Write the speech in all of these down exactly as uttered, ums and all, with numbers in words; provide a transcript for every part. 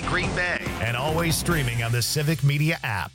Green Bay. And always streaming on the Civic Media app.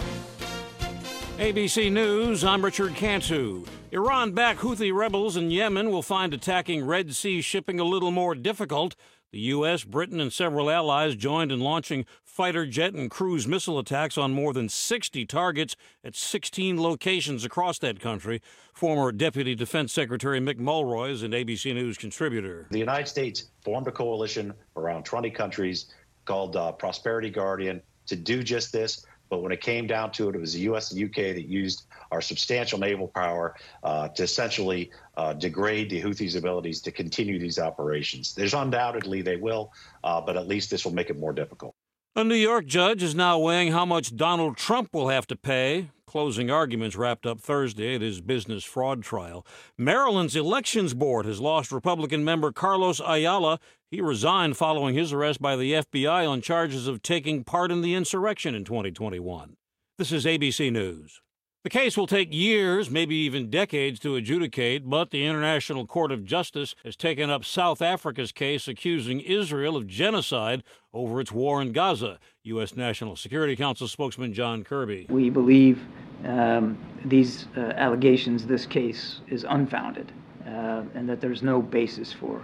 A B C News, I'm Richard Cantu. Iran-backed Houthi rebels in Yemen will find attacking Red Sea shipping a little more difficult. The U S, Britain, and several allies joined in launching fighter jet and cruise missile attacks on more than sixty targets at sixteen locations across that country. Former Deputy Defense Secretary Mick Mulroy is an A B C News contributor. The United States formed a coalition around twenty countries called uh, Prosperity Guardian to do just this. But when it came down to it, it was the U S and U K that used our substantial naval power uh, to essentially uh, degrade the Houthis' abilities to continue these operations. There's undoubtedly they will, uh, but at least this will make it more difficult. A New York judge is now weighing how much Donald Trump will have to pay. Closing arguments wrapped up Thursday at his business fraud trial. Maryland's Elections Board has lost Republican member Carlos Ayala. He resigned following his arrest by the F B I on charges of taking part in the insurrection in twenty twenty-one. This is A B C News. The case will take years, maybe even decades, to adjudicate, but the International Court of Justice has taken up South Africa's case accusing Israel of genocide over its war in Gaza. U S. National Security Council spokesman John Kirby. We believe um, these uh, allegations, this case, is unfounded, uh, and that there's no basis for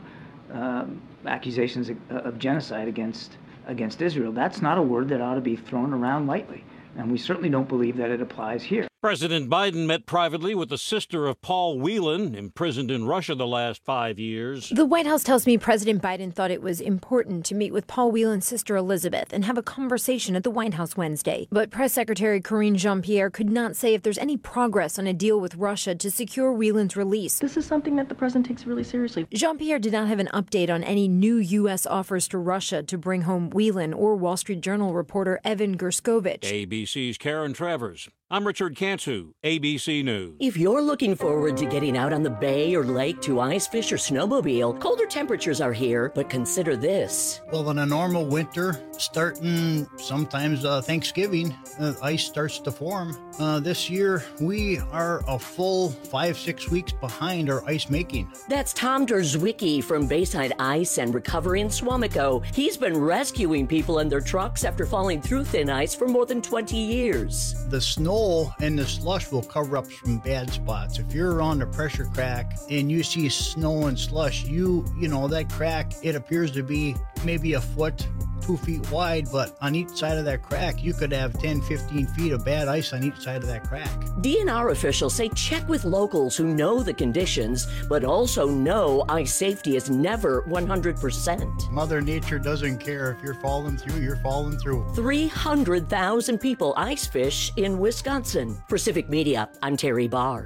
um, accusations of, of genocide against against Israel. That's not a word that ought to be thrown around lightly, and we certainly don't believe that it applies here. President Biden met privately with the sister of Paul Whelan, imprisoned in Russia the last five years. The White House tells me President Biden thought it was important to meet with Paul Whelan's sister Elizabeth and have a conversation at the White House Wednesday. But Press Secretary Karine Jean-Pierre could not say if there's any progress on a deal with Russia to secure Whelan's release. This is something that the president takes really seriously. Jean-Pierre did not have an update on any new U S offers to Russia to bring home Whelan or Wall Street Journal reporter Evan Gerskovich. A B C's Karen Travers. I'm Richard Cantu, A B C News. If you're looking forward to getting out on the bay or lake to ice fish or snowmobile, colder temperatures are here, but consider this. Well, in a normal winter, starting sometimes uh, Thanksgiving, uh, ice starts to form. Uh, this year, we are a full five, six weeks behind our ice making. That's Tom Derzwicki from Bayside Ice and Recovery in Swamico. He's been rescuing people in their trucks after falling through thin ice for more than twenty years. The snow and the slush will cover up some bad spots. If you're around a pressure crack and you see snow and slush, you, you know, that crack, it appears to be maybe a foot, two feet wide, but on each side of that crack, you could have ten, fifteen feet of bad ice on each side of that crack. D N R officials say check with locals who know the conditions, but also know ice safety is never one hundred percent. Mother Nature doesn't care. If you're falling through, you're falling through. three hundred thousand people ice fish in Wisconsin. For Civic Media, I'm Terry Barr.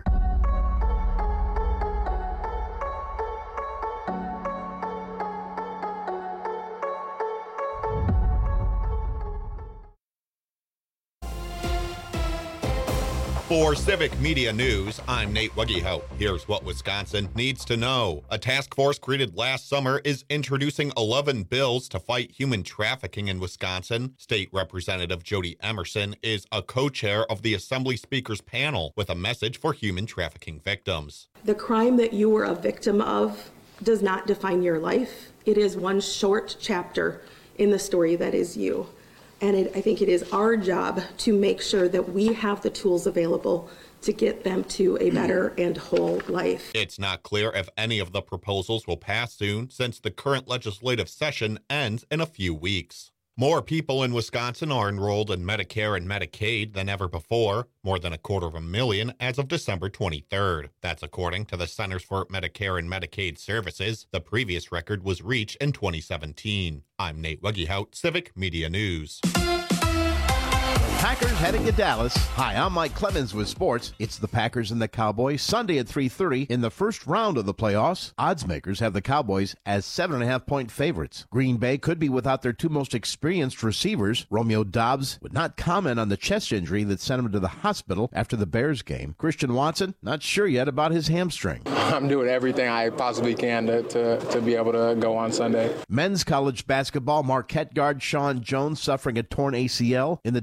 For Civic Media News, I'm Nate Wuggehout. Here's what Wisconsin needs to know. A task force created last summer is introducing eleven bills to fight human trafficking in Wisconsin. State Representative Jody Emerson is a co-chair of the Assembly Speakers panel with a message for human trafficking victims. The crime that you were a victim of does not define your life. It is one short chapter in the story that is you. And it, I think it is our job to make sure that we have the tools available to get them to a better and whole life. It's not clear if any of the proposals will pass soon, since the current legislative session ends in a few weeks. More people in Wisconsin are enrolled in Medicare and Medicaid than ever before, more than a quarter of a million as of December twenty-third. That's according to the Centers for Medicare and Medicaid Services. The previous record was reached in twenty seventeen. I'm Nate Wuggehout, Civic Media News. Packers heading to Dallas. Hi, I'm Mike Clemens with sports. It's the Packers and the Cowboys Sunday at three thirty in the first round of the playoffs. Odds makers have the Cowboys as seven and a half point favorites. Green Bay could be without their two most experienced receivers. Romeo Doubs would not comment on the chest injury that sent him to the hospital after the Bears game. Christian Watson, not sure yet about his hamstring. I'm doing everything I possibly can to, to, to be able to go on Sunday. Men's college basketball, Marquette guard Sean Jones suffering a torn A C L in the team's loss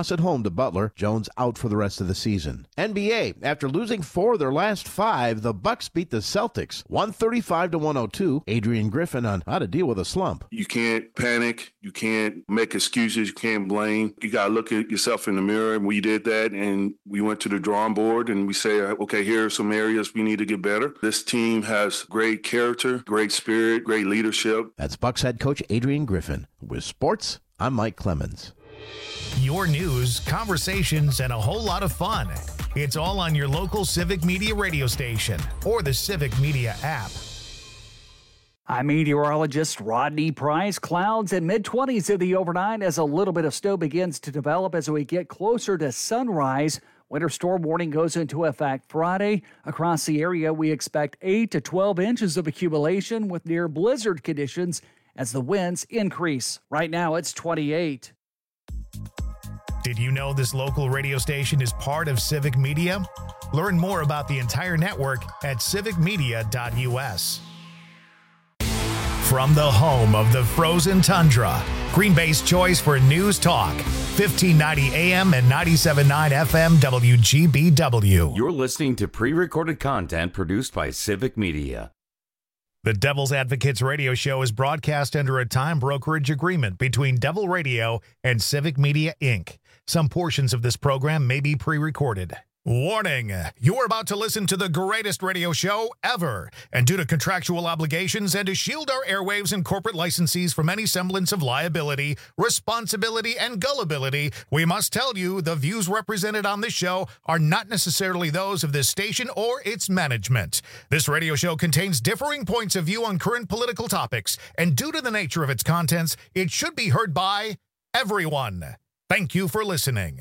loss at home to Butler. Jones out for the rest of the season. N B A, after losing four of their last five, the Bucks beat the Celtics one thirty-five to one oh two. Adrian Griffin on how to deal with a slump. You can't panic. You can't make excuses. You can't blame. You got to look at yourself in the mirror. We did that, and we went to the drawing board, and we say, okay, here are some areas we need to get better. This team has great character, great spirit, great leadership. That's Bucks head coach Adrian Griffin. With sports, I'm Mike Clemens. Your news, conversations, and a whole lot of fun. It's all on your local Civic Media radio station or the Civic Media app. I'm meteorologist Rodney Price. Clouds in mid-twenties in the overnight as a little bit of snow begins to develop as we get closer to sunrise. Winter storm warning goes into effect Friday. Across the area, we expect eight to twelve inches of accumulation with near blizzard conditions as the winds increase. Right now, it's twenty-eight. Did you know this local radio station is part of Civic Media? Learn more about the entire network at civic media dot u s. From the home of the frozen tundra, Green Bay's choice for news talk, fifteen ninety A M and ninety-seven point nine F M W G B W. You're listening to pre-recorded content produced by Civic Media. The Devil's Advocates radio show is broadcast under a time brokerage agreement between Devil Radio and Civic Media, Incorporated. Some portions of this program may be pre-recorded. Warning, you're about to listen to the greatest radio show ever. And due to contractual obligations and to shield our airwaves and corporate licensees from any semblance of liability, responsibility, and gullibility, we must tell you the views represented on this show are not necessarily those of this station or its management. This radio show contains differing points of view on current political topics, and due to the nature of its contents, it should be heard by everyone. Thank you for listening.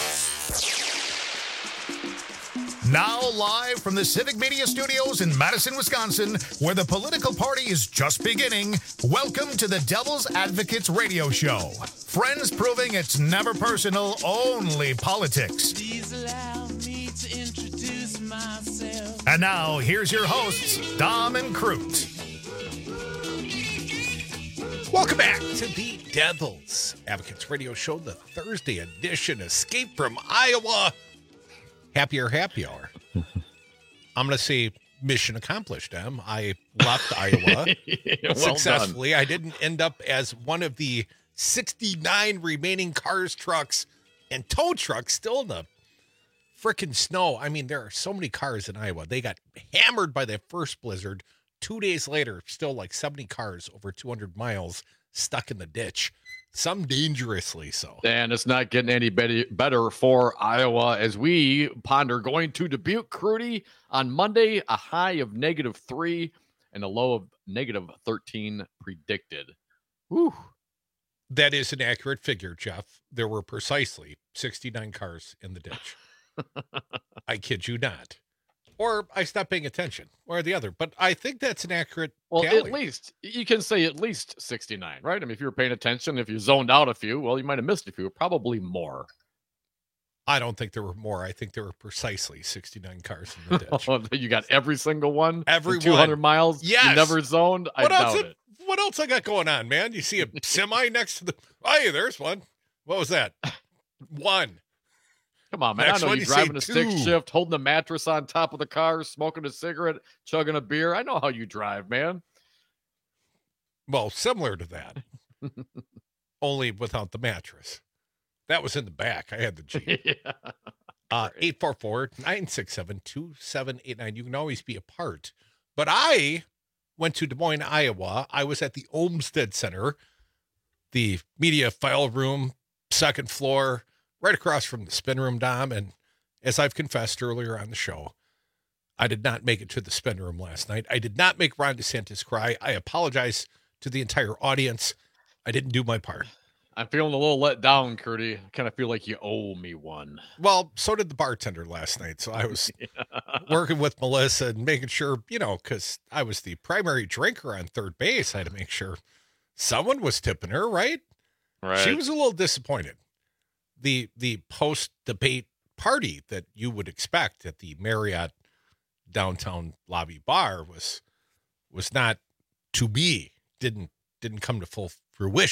Now live from the Civic Media Studios in Madison, Wisconsin, where the political party is just beginning, welcome to the Devil's Advocates radio show. Friends proving it's never personal, only politics. Please allow me to introduce myself. And now, here's your hosts, Dom and Crute. Welcome back to the Devil's Advocates radio show, the Thursday edition, Escape from Iowa. Happier happy hour. I'm going to say mission accomplished, Em. I left Iowa well successfully. Done. I didn't end up as one of the sixty-nine remaining cars, trucks, and tow trucks still in the frickin' snow. I mean, there are so many cars in Iowa. They got hammered by the first blizzard. Two days later, still like seventy cars over two hundred miles stuck in the ditch. Some dangerously so. And it's not getting any better for Iowa as we ponder going to Dubuque, Crudy, on Monday, a high of negative three and a low of negative thirteen predicted. Whew. That is an accurate figure, Jeff. There were precisely sixty-nine cars in the ditch. I kid you not. Or I stopped paying attention, or the other. But I think that's an accurate Well, tally. at least, you can say at least sixty-nine, right? I mean, if you were paying attention, if you zoned out a few, well, you might have missed a few, probably more. I don't think there were more. I think there were precisely sixty-nine cars in the ditch. You got every single one? Every two hundred one. miles? Yes. You never zoned? I what doubt else it. What else I got going on, man? You see a semi next to the... Oh, yeah, there's one. What was that? One. Come on, man. Next I know one, you're you driving a say stick two. shift, holding the mattress on top of the car, smoking a cigarette, chugging a beer. I know how you drive, man. Well, similar to that. Only without the mattress. That was in the back. I had the Jeep. Yeah. Uh, eight four four, nine six seven, two seven eight nine. You can always be a part. But I went to Des Moines, Iowa. I was at the Olmsted Center, the media file room, second floor, right across from the spin room, Dom. And as I've confessed earlier on the show, I did not make it to the spin room last night. I did not make Ron DeSantis cry. I apologize to the entire audience. I didn't do my part. I'm feeling a little let down, Curdy. I kind of feel like you owe me one. Well, so did the bartender last night. So I was yeah. working with Melissa and making sure, you know, because I was the primary drinker on third base. I had to make sure someone was tipping her, right? Right. She was a little disappointed. The the post-debate party that you would expect at the Marriott downtown lobby bar was was not to be, didn't didn't come to full fruition.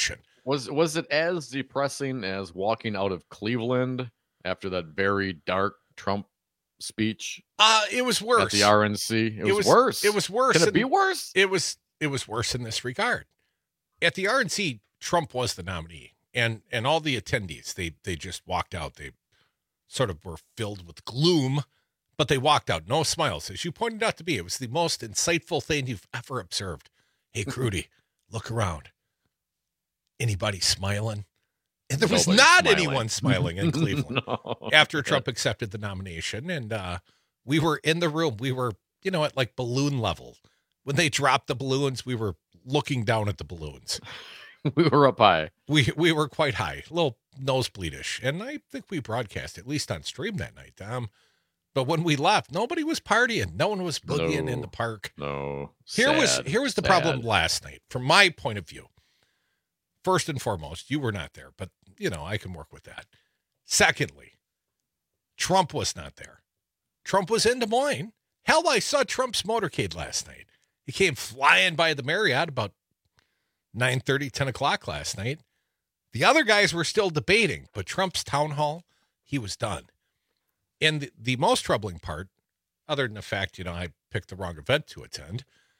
Was was it as depressing as walking out of Cleveland after that very dark Trump speech? Uh, it was worse. At the R N C. It, It was, was worse. It was worse. Can it in- be worse? It was it was worse in this regard. At the R N C, Trump was the nominee, and and all the attendees, they they just walked out. They sort of were filled with gloom, but they walked out. No smiles, as you pointed out to be. It was the most insightful thing you've ever observed. Hey, Crudy, look around. Anybody smiling? And there was Nobody's not smiling. anyone smiling in Cleveland No. after Trump accepted the nomination. And uh, we were in the room. We were, you know, at like balloon level. When they dropped the balloons, we were looking down at the balloons. We were up high. We we were quite high, a little nosebleedish. And I think we broadcast, at least on stream that night. Um, but when we left, nobody was partying. No one was boogieing No. in the park. No. Here was Sad. here was the Sad. problem last night, from my point of view. First and foremost, you were not there, but you know, I can work with that. Secondly, Trump was not there. Trump was in Des Moines. Hell, I saw Trump's motorcade last night. He came flying by the Marriott about nine thirty, ten o'clock last night. The other guys were still debating, but Trump's town hall, he was done. And the, the most troubling part, other than the fact, you know, I picked the wrong event to attend,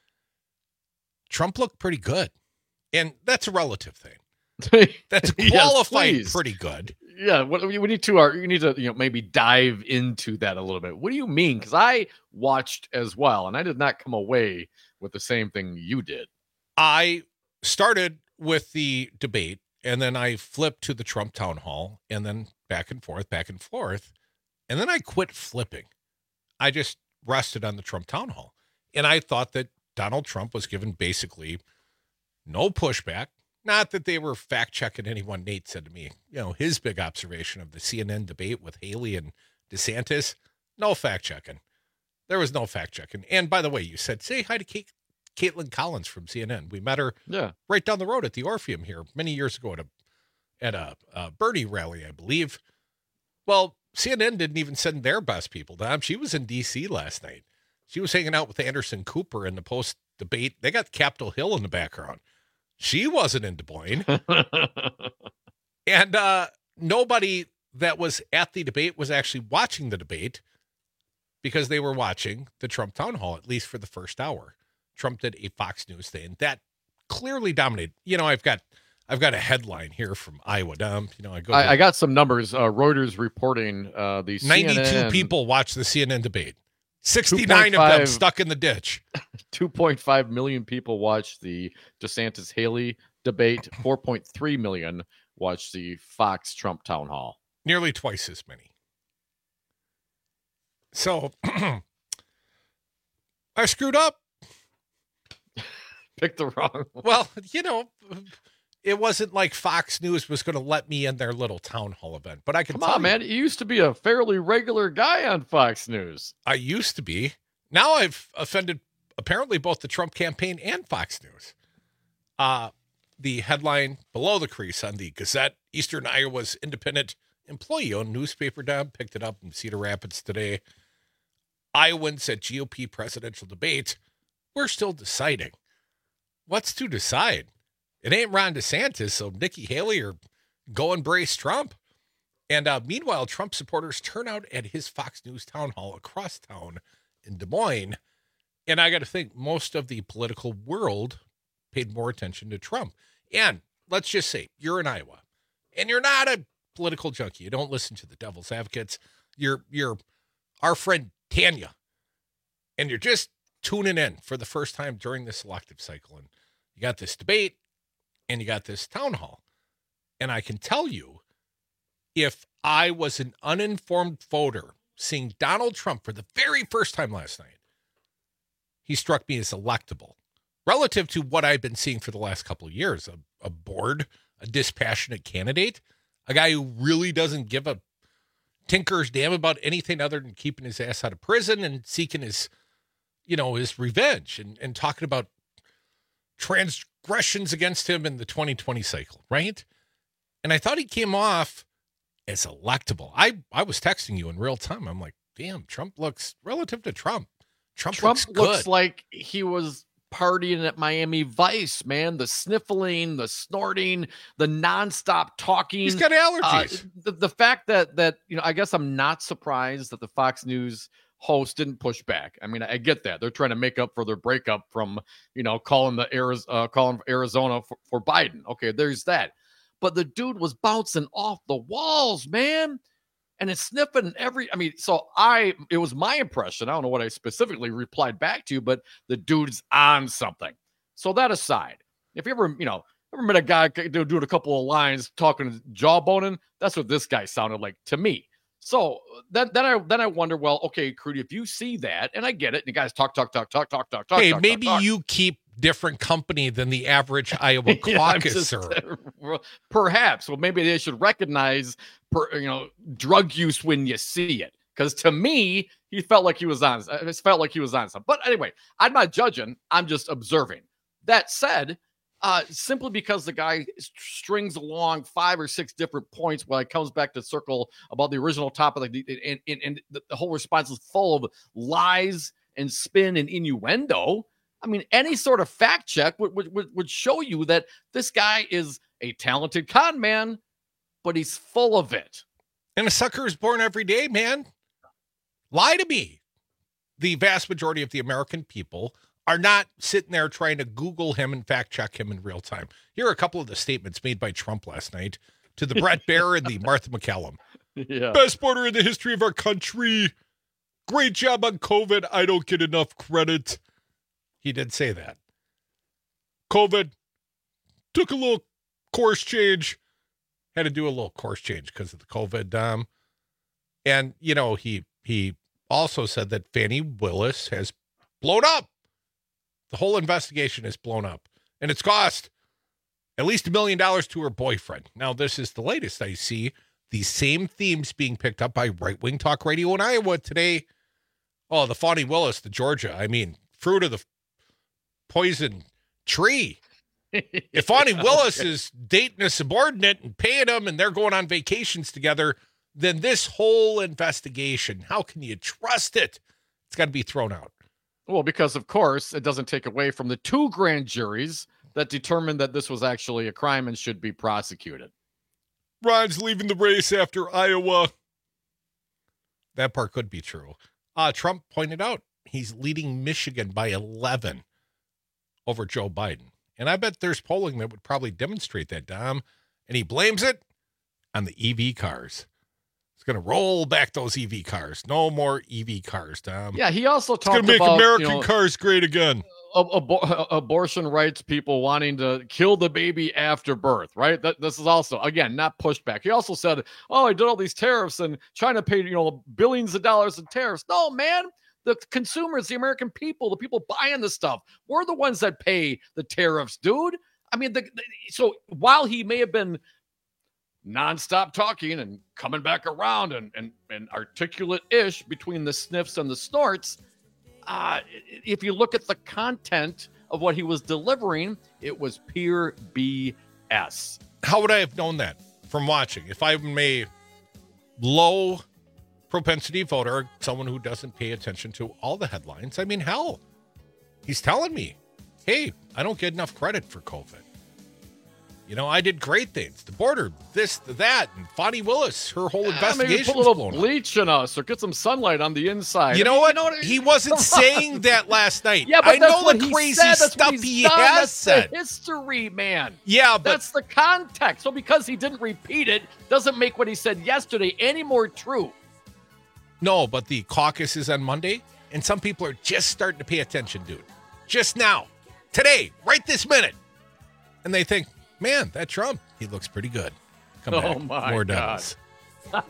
Trump looked pretty good. And that's a relative thing. That's Yes, qualified please. pretty good. Yeah, what we we need to uh, you need to you know maybe dive into that a little bit. What do you mean? Because I watched as well, and I did not come away with the same thing you did. I started with the debate, and then I flipped to the Trump town hall, and then back and forth, back and forth. And then I quit flipping. I just rested on the Trump town hall. And I thought that Donald Trump was given basically no pushback. Not that they were fact-checking anyone. Nate said to me, you know, his big observation of the C N N debate with Haley and DeSantis, no fact-checking. There was no fact-checking. And by the way, you said, say hi to Kate, Caitlin Collins from C N N. We met her Yeah. right down the road at the Orpheum here many years ago at a at a, a Bernie rally, I believe. Well, C N N didn't even send their best people down. She was in D C last night. She was hanging out with Anderson Cooper in the post-debate. They got Capitol Hill in the background. She wasn't in Des Moines. And uh, nobody that was at the debate was actually watching the debate because they were watching the Trump town hall, at least for the first hour. Trump did a Fox News thing that clearly dominated. You know, I've got I've got a headline here from Iowa Dump. You know, I go. to- I, I got some numbers. Uh, Reuters reporting uh, the ninety-two C N N, people watched the C N N debate. sixty-nine of them two point five stuck in the ditch. two point five million people watched the DeSantis Haley debate. four point three million watched the Fox Trump town hall. Nearly twice as many. So I screwed up. Picked the wrong one. Well, you know, it wasn't like Fox News was going to let me in their little town hall event, but I can Come tell on, you, man. You used to be a fairly regular guy on Fox News. I used to be. Now I've offended apparently both the Trump campaign and Fox News. Uh, the headline below the crease on the Gazette, Eastern Iowa's independent employee-owned newspaper, Dom, picked it up in Cedar Rapids today. Iowans at G O P presidential debate, we're still deciding. What's to decide? It ain't Ron DeSantis, so Nikki Haley or go embrace Trump. And uh, meanwhile, Trump supporters turn out at his Fox News town hall across town in Des Moines. And I got to think most of the political world paid more attention to Trump. And let's just say you're in Iowa and you're not a political junkie. You don't listen to the devil's advocates. You're, you're our friend Tanya, and you're just tuning in for the first time during this elective cycle. And you got this debate and you got this town hall. And I can tell you, if I was an uninformed voter seeing Donald Trump for the very first time last night, he struck me as electable relative to what I've been seeing for the last couple of years. A, a bored, a dispassionate candidate, a guy who really doesn't give a tinker's damn about anything other than keeping his ass out of prison and seeking his, you know, his revenge and, and talking about transgressions against him in the twenty twenty cycle, right? And I thought he came off as electable. I, I was texting you in real time. I'm like, damn, Trump looks, relative to Trump, Trump, Trump looks, looks good. like he was partying at Miami Vice, man. The sniffling, the snorting, the nonstop talking. He's got allergies. Uh, the, the fact that, that, you know, I guess I'm not surprised that the Fox News host didn't push back. I mean, I get that. They're trying to make up for their breakup from, you know, calling the Arizona, uh, calling Arizona for, for Biden. Okay, there's that. But the dude was bouncing off the walls, man. And it's sniffing every, I mean, so I, it was my impression. I don't know what I specifically replied back to, but the dude's on something. So that aside, if you ever, you know, ever met a guy doing a couple of lines talking jawboning, that's what this guy sounded like to me. So then, then I, then I wonder, well, okay, Crudy, if you see that, and I get it, and you guys talk, talk, talk, talk, talk, talk, talk. Hey, talk, maybe talk, talk. you keep different company than the average Iowa caucuser. Yeah, perhaps. Well, maybe they should recognize, per, you know, drug use when you see it. Because to me, he felt like he was on. It felt like he was on something. But anyway, I'm not judging. I'm just observing. That said, uh, simply because the guy strings along five or six different points while he comes back to circle about the original topic, and, and, and the whole response is full of lies and spin and innuendo. I mean, any sort of fact check would, would, would show you that this guy is a talented con man, but he's full of it. And a sucker is born every day, man. Lie to me. The vast majority of the American people are not sitting there trying to Google him and fact check him in real time. Here are a couple of the statements made by Trump last night to the Brett Baer and the Martha McCallum. Yeah. Best border in the history of our country. Great job on COVID. I don't get enough credit. He did say that. COVID took a little course change. Had to do a little course change because of the COVID. Um, and, you know, he he also said that Fani Willis has blown up. The whole investigation has blown up. And it's cost at least a million dollars to her boyfriend. Now, this is the latest I see. These same themes being picked up by right-wing talk radio in Iowa today. Oh, the Fani Willis, the Georgia. I mean, fruit of the poison tree. If Fani Willis Okay. is dating a subordinate and paying him and they're going on vacations together, then this whole investigation, how can you trust it? It's got to be thrown out. Well, because, of course, it doesn't take away from the two grand juries that determined that this was actually a crime and should be prosecuted. Ron's leaving the race after Iowa. That part could be true. Uh, Trump pointed out he's leading Michigan by eleven over Joe Biden. And I bet there's polling that would probably demonstrate that, Dom. And he blames it on the E V cars. He's going to roll back those E V cars. No more E V cars, Dom. Yeah, he also It's talked going to make about American you know, cars great again. ab- ab- abortion rights people wanting to kill the baby after birth, right? That this is also, again, not pushback. He also said, oh, I did all these tariffs and China paid, you know, billions of dollars in tariffs. No, man. The consumers, the American people, the people buying the stuff, we're the ones that pay the tariffs, dude. I mean, the, the, so while he may have been nonstop talking and coming back around and and, and articulate-ish between the sniffs and the snorts, uh, if you look at the content of what he was delivering, it was pure B S. How would I have known that from watching? If I'm a low propensity voter, someone who doesn't pay attention to all the headlines, I mean, hell, he's telling me, hey, I don't get enough credit for COVID. You know, I did great things. The border, this, the, that, and Fani Willis, her whole Yeah, investigation. maybe put a little bleach in us or get some sunlight on the inside. You I know mean, what? You know what? He wasn't saying that last night. Yeah, but I that's know what the he crazy said. That's stuff what he's he done. has That's said. the history, man. Yeah, but that's the context. So because he didn't repeat it, doesn't make what he said yesterday any more true. No, but the caucus is on Monday, and some people are just starting to pay attention, dude. Just now. Today. Right this minute. And they think, man, that Trump, he looks pretty good. Come Oh, back. my More God. Devils.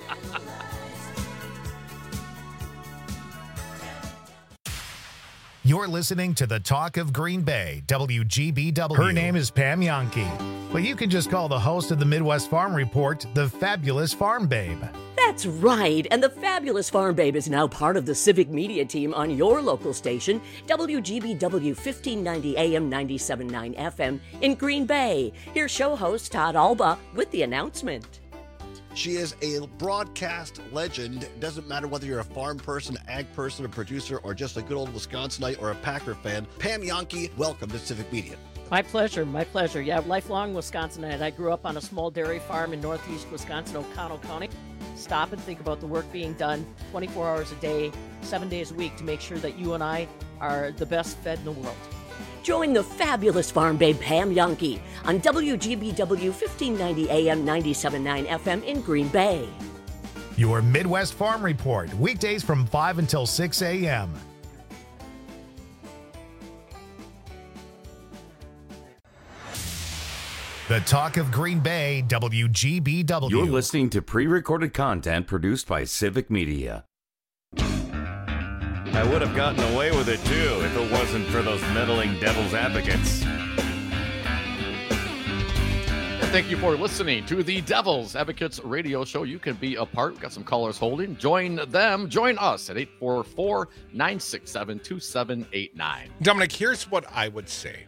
You're listening to the Talk of Green Bay, W G B W. Her name is Pam Yankee, but you can just call the host of the Midwest Farm Report the Fabulous Farm Babe. That's right, and the Fabulous Farm Babe is now part of the civic media team on your local station, W G B W fifteen ninety A M ninety-seven point nine F M in Green Bay. Here's show host Todd Alba with the announcement. She is a broadcast legend. It doesn't matter whether you're a farm person, ag person, a producer, or just a good old Wisconsinite or a Packer fan. Pam Jahnke, welcome to Civic Media. My pleasure, my pleasure. Yeah, lifelong Wisconsinite. I grew up on a small dairy farm in northeast Wisconsin, O'Connell County. Stop and think about the work being done twenty-four hours a day, seven days a week to make sure that you and I are the best fed in the world. Join the fabulous farm babe Pam Jahnke on W G B W fifteen ninety A M ninety-seven point nine F M in Green Bay. Your Midwest Farm Report, weekdays from five until six a.m. The Talk of Green Bay, W G B W. You're listening to pre-recorded content produced by Civic Media. I would have gotten away with it, too, if it wasn't for those meddling devil's advocates. And thank you for listening to the Devil's Advocates radio show. You can be a part. We've got some callers holding. Join them. Join us at eight four four, nine six seven, two seven eight nine. Dominic, here's what I would say.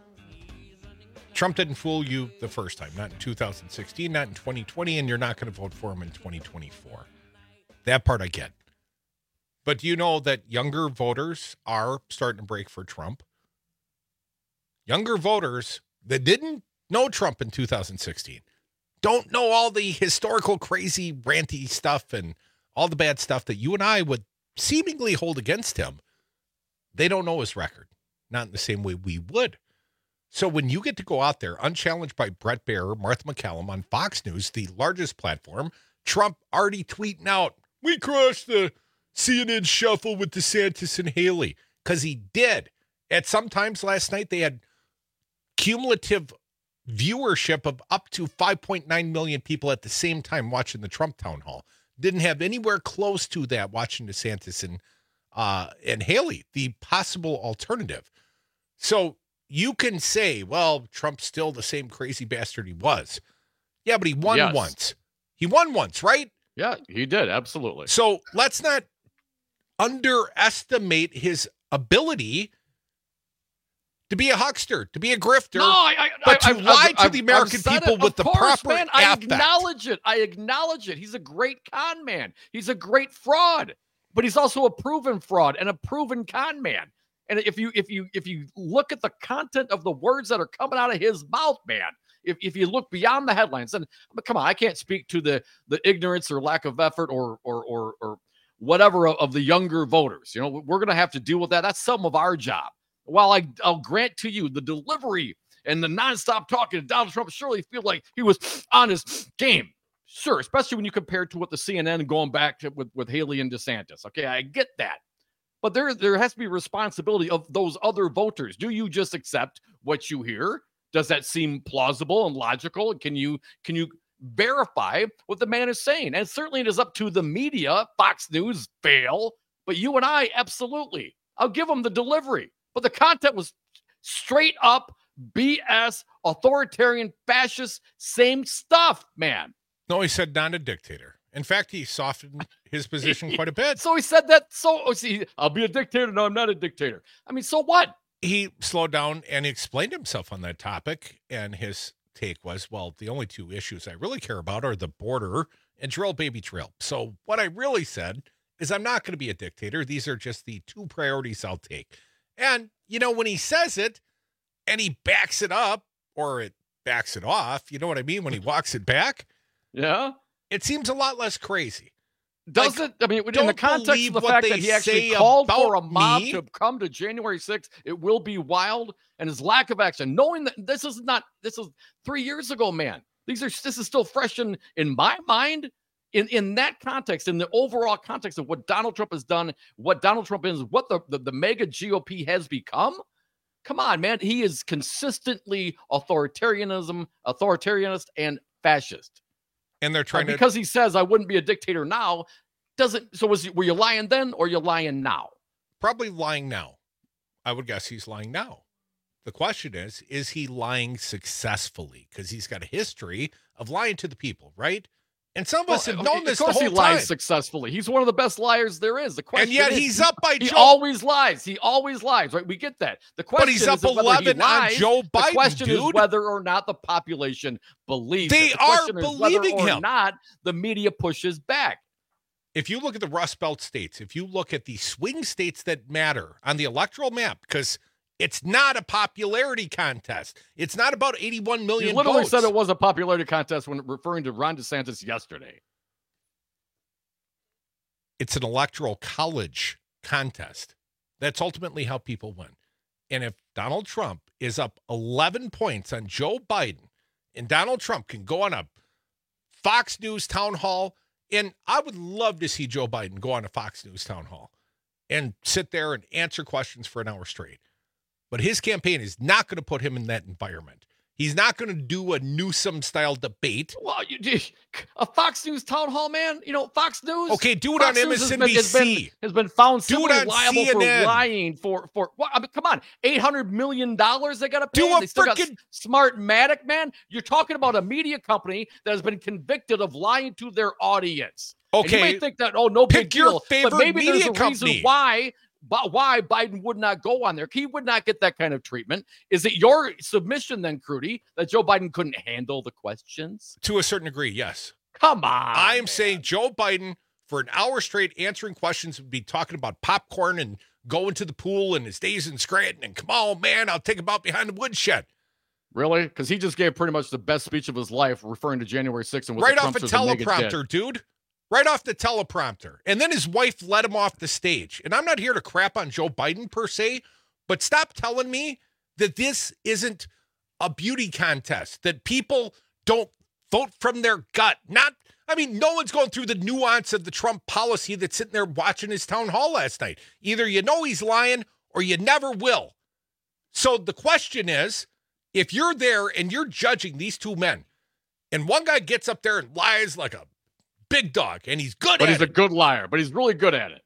Trump didn't fool you the first time, not in two thousand sixteen, not in twenty twenty, and you're not going to vote for him in twenty twenty-four. That part I get. But do you know that younger voters are starting to break for Trump? Younger voters that didn't know Trump in two thousand sixteen, don't know all the historical, crazy, ranty stuff and all the bad stuff that you and I would seemingly hold against him. They don't know his record, not in the same way we would. So when you get to go out there unchallenged by Brett Baier, Martha McCallum on Fox News, the largest platform, Trump already tweeting out, we crushed the C N N shuffle with DeSantis and Haley, because he did. At some times last night, they had cumulative viewership of up to five point nine million people at the same time watching the Trump town hall. Didn't have anywhere close to that watching DeSantis and, uh, and Haley, the possible alternative. So you can say, well, Trump's still the same crazy bastard he was. Yeah, but he won Yes. once. He won once, right? Yeah, he did. Absolutely. So let's not underestimate his ability to be a huckster, to be a grifter, No, I, I, but I, to I've- lie I've- to the I've- American I've said people it. with Of the course, proper man, I affect. acknowledge it. I acknowledge it. He's a great con man. He's a great fraud, but he's also a proven fraud and a proven con man. And if you if you if you look at the content of the words that are coming out of his mouth, man, if if you look beyond the headlines, and but come on, I can't speak to the the ignorance or lack of effort or or or, or whatever of, of the younger voters. You know, we're going to have to deal with that. That's some of our job. While I I'll grant to you the delivery and the nonstop talking to Donald Trump surely feel like he was on his game. Sure, especially when you compare it to what the C N N going back to with, with Haley and DeSantis. Okay, I get that. But there, there has to be responsibility of those other voters. Do you just accept what you hear? Does that seem plausible and logical? Can you can you verify what the man is saying? And certainly it is up to the media. Fox News, fail. But you and I, absolutely. I'll give them the delivery. But the content was straight up B S, authoritarian, fascist, same stuff, man. No, he said not a dictator. In fact, he softened his position quite a bit. So he said that, so, oh, see, I'll be a dictator. No, I'm not a dictator. I mean, so what? He slowed down and explained himself on that topic. And his take was, well, the only two issues I really care about are the border and drill, baby, drill. So what I really said is I'm not going to be a dictator. These are just the two priorities I'll take. And, you know, when he says it and he backs it up or it backs it off, you know what I mean? When he walks it back. Yeah. It seems a lot less crazy. Does Like, it? I mean, in don't the context believe of the what fact they that he actually say called for a about mob me. to come to January sixth, it will be wild, and his lack of action, knowing that this is not, this is three years ago, man. These are, this is still fresh in, in my mind. In, in that context, in the overall context of what Donald Trump has done, what Donald Trump is, what the, the, the mega G O P has become. Come on, man. He is consistently authoritarianism, authoritarianist, and fascist. And they're trying And to, because he says I wouldn't be a dictator now, doesn't so was he, were you lying then or you lying now? probably lying now. I would guess he's lying now. The question is, is he lying successfully? Because he's got a history of lying to the people, right? And some of well, us have known this of course the whole he lies time. successful. He's one of the best liars there is. The question and yet is, he's up by he Joe. always lies. He always lies, right? We get that. The question But he's up isn't whether he eleven lies. on Joe Biden, The question dude. is whether or not the population believes They it. The are question is believing whether or him. not the media pushes back. If you look at the Rust Belt states, if you look at the swing states that matter on the electoral map, because it's not a popularity contest. It's not about eighty-one million He literally votes. said it was a popularity contest when referring to Ron DeSantis yesterday. It's an electoral college contest. That's ultimately how people win. And if Donald Trump is up eleven points on Joe Biden, and Donald Trump can go on a Fox News town hall, and I would love to see Joe Biden go on a Fox News town hall and sit there and answer questions for an hour straight. But his campaign is not going to put him in that environment. He's not going to do a Newsom-style debate. Well, you did a Fox News town hall, man. You know, Fox News. Okay, do it Fox on News M S N B C. Has been, has been, has been found Do it civilly on liable C N N. for lying for for. What, I mean, come on, eight hundred million dollars they got to pay. Do a They still got frickin- Smartmatic, man. You're talking about a media company that has been convicted of lying to their audience. And Okay, you may think that oh no pick big your deal, favorite but maybe there's media a company. reason why. But why Biden would not go on there? He would not get that kind of treatment. Is it your submission then, Crudy, that Joe Biden couldn't handle the questions? To a certain degree, yes. Come on. I am saying Joe Biden, for an hour straight answering questions, would be talking about popcorn and going to the pool and his days in Scranton. And come on, man, I'll take him out behind the woodshed. Really? Because he just gave pretty much the best speech of his life referring to January sixth. And what Right the off a Trumpsters and MAGA teleprompter, did. dude. Right off the teleprompter. And then his wife let him off the stage. And I'm not here to crap on Joe Biden per se, but stop telling me that this isn't a beauty contest, that people don't vote from their gut. Not, I mean, no one's going through the nuance of the Trump policy that's sitting there watching his town hall last night. Either you know he's lying or you never will. So the question is, if you're there and you're judging these two men, and one guy gets up there and lies like a big dog, and he's good But at he's it. a good liar, but he's really good at it.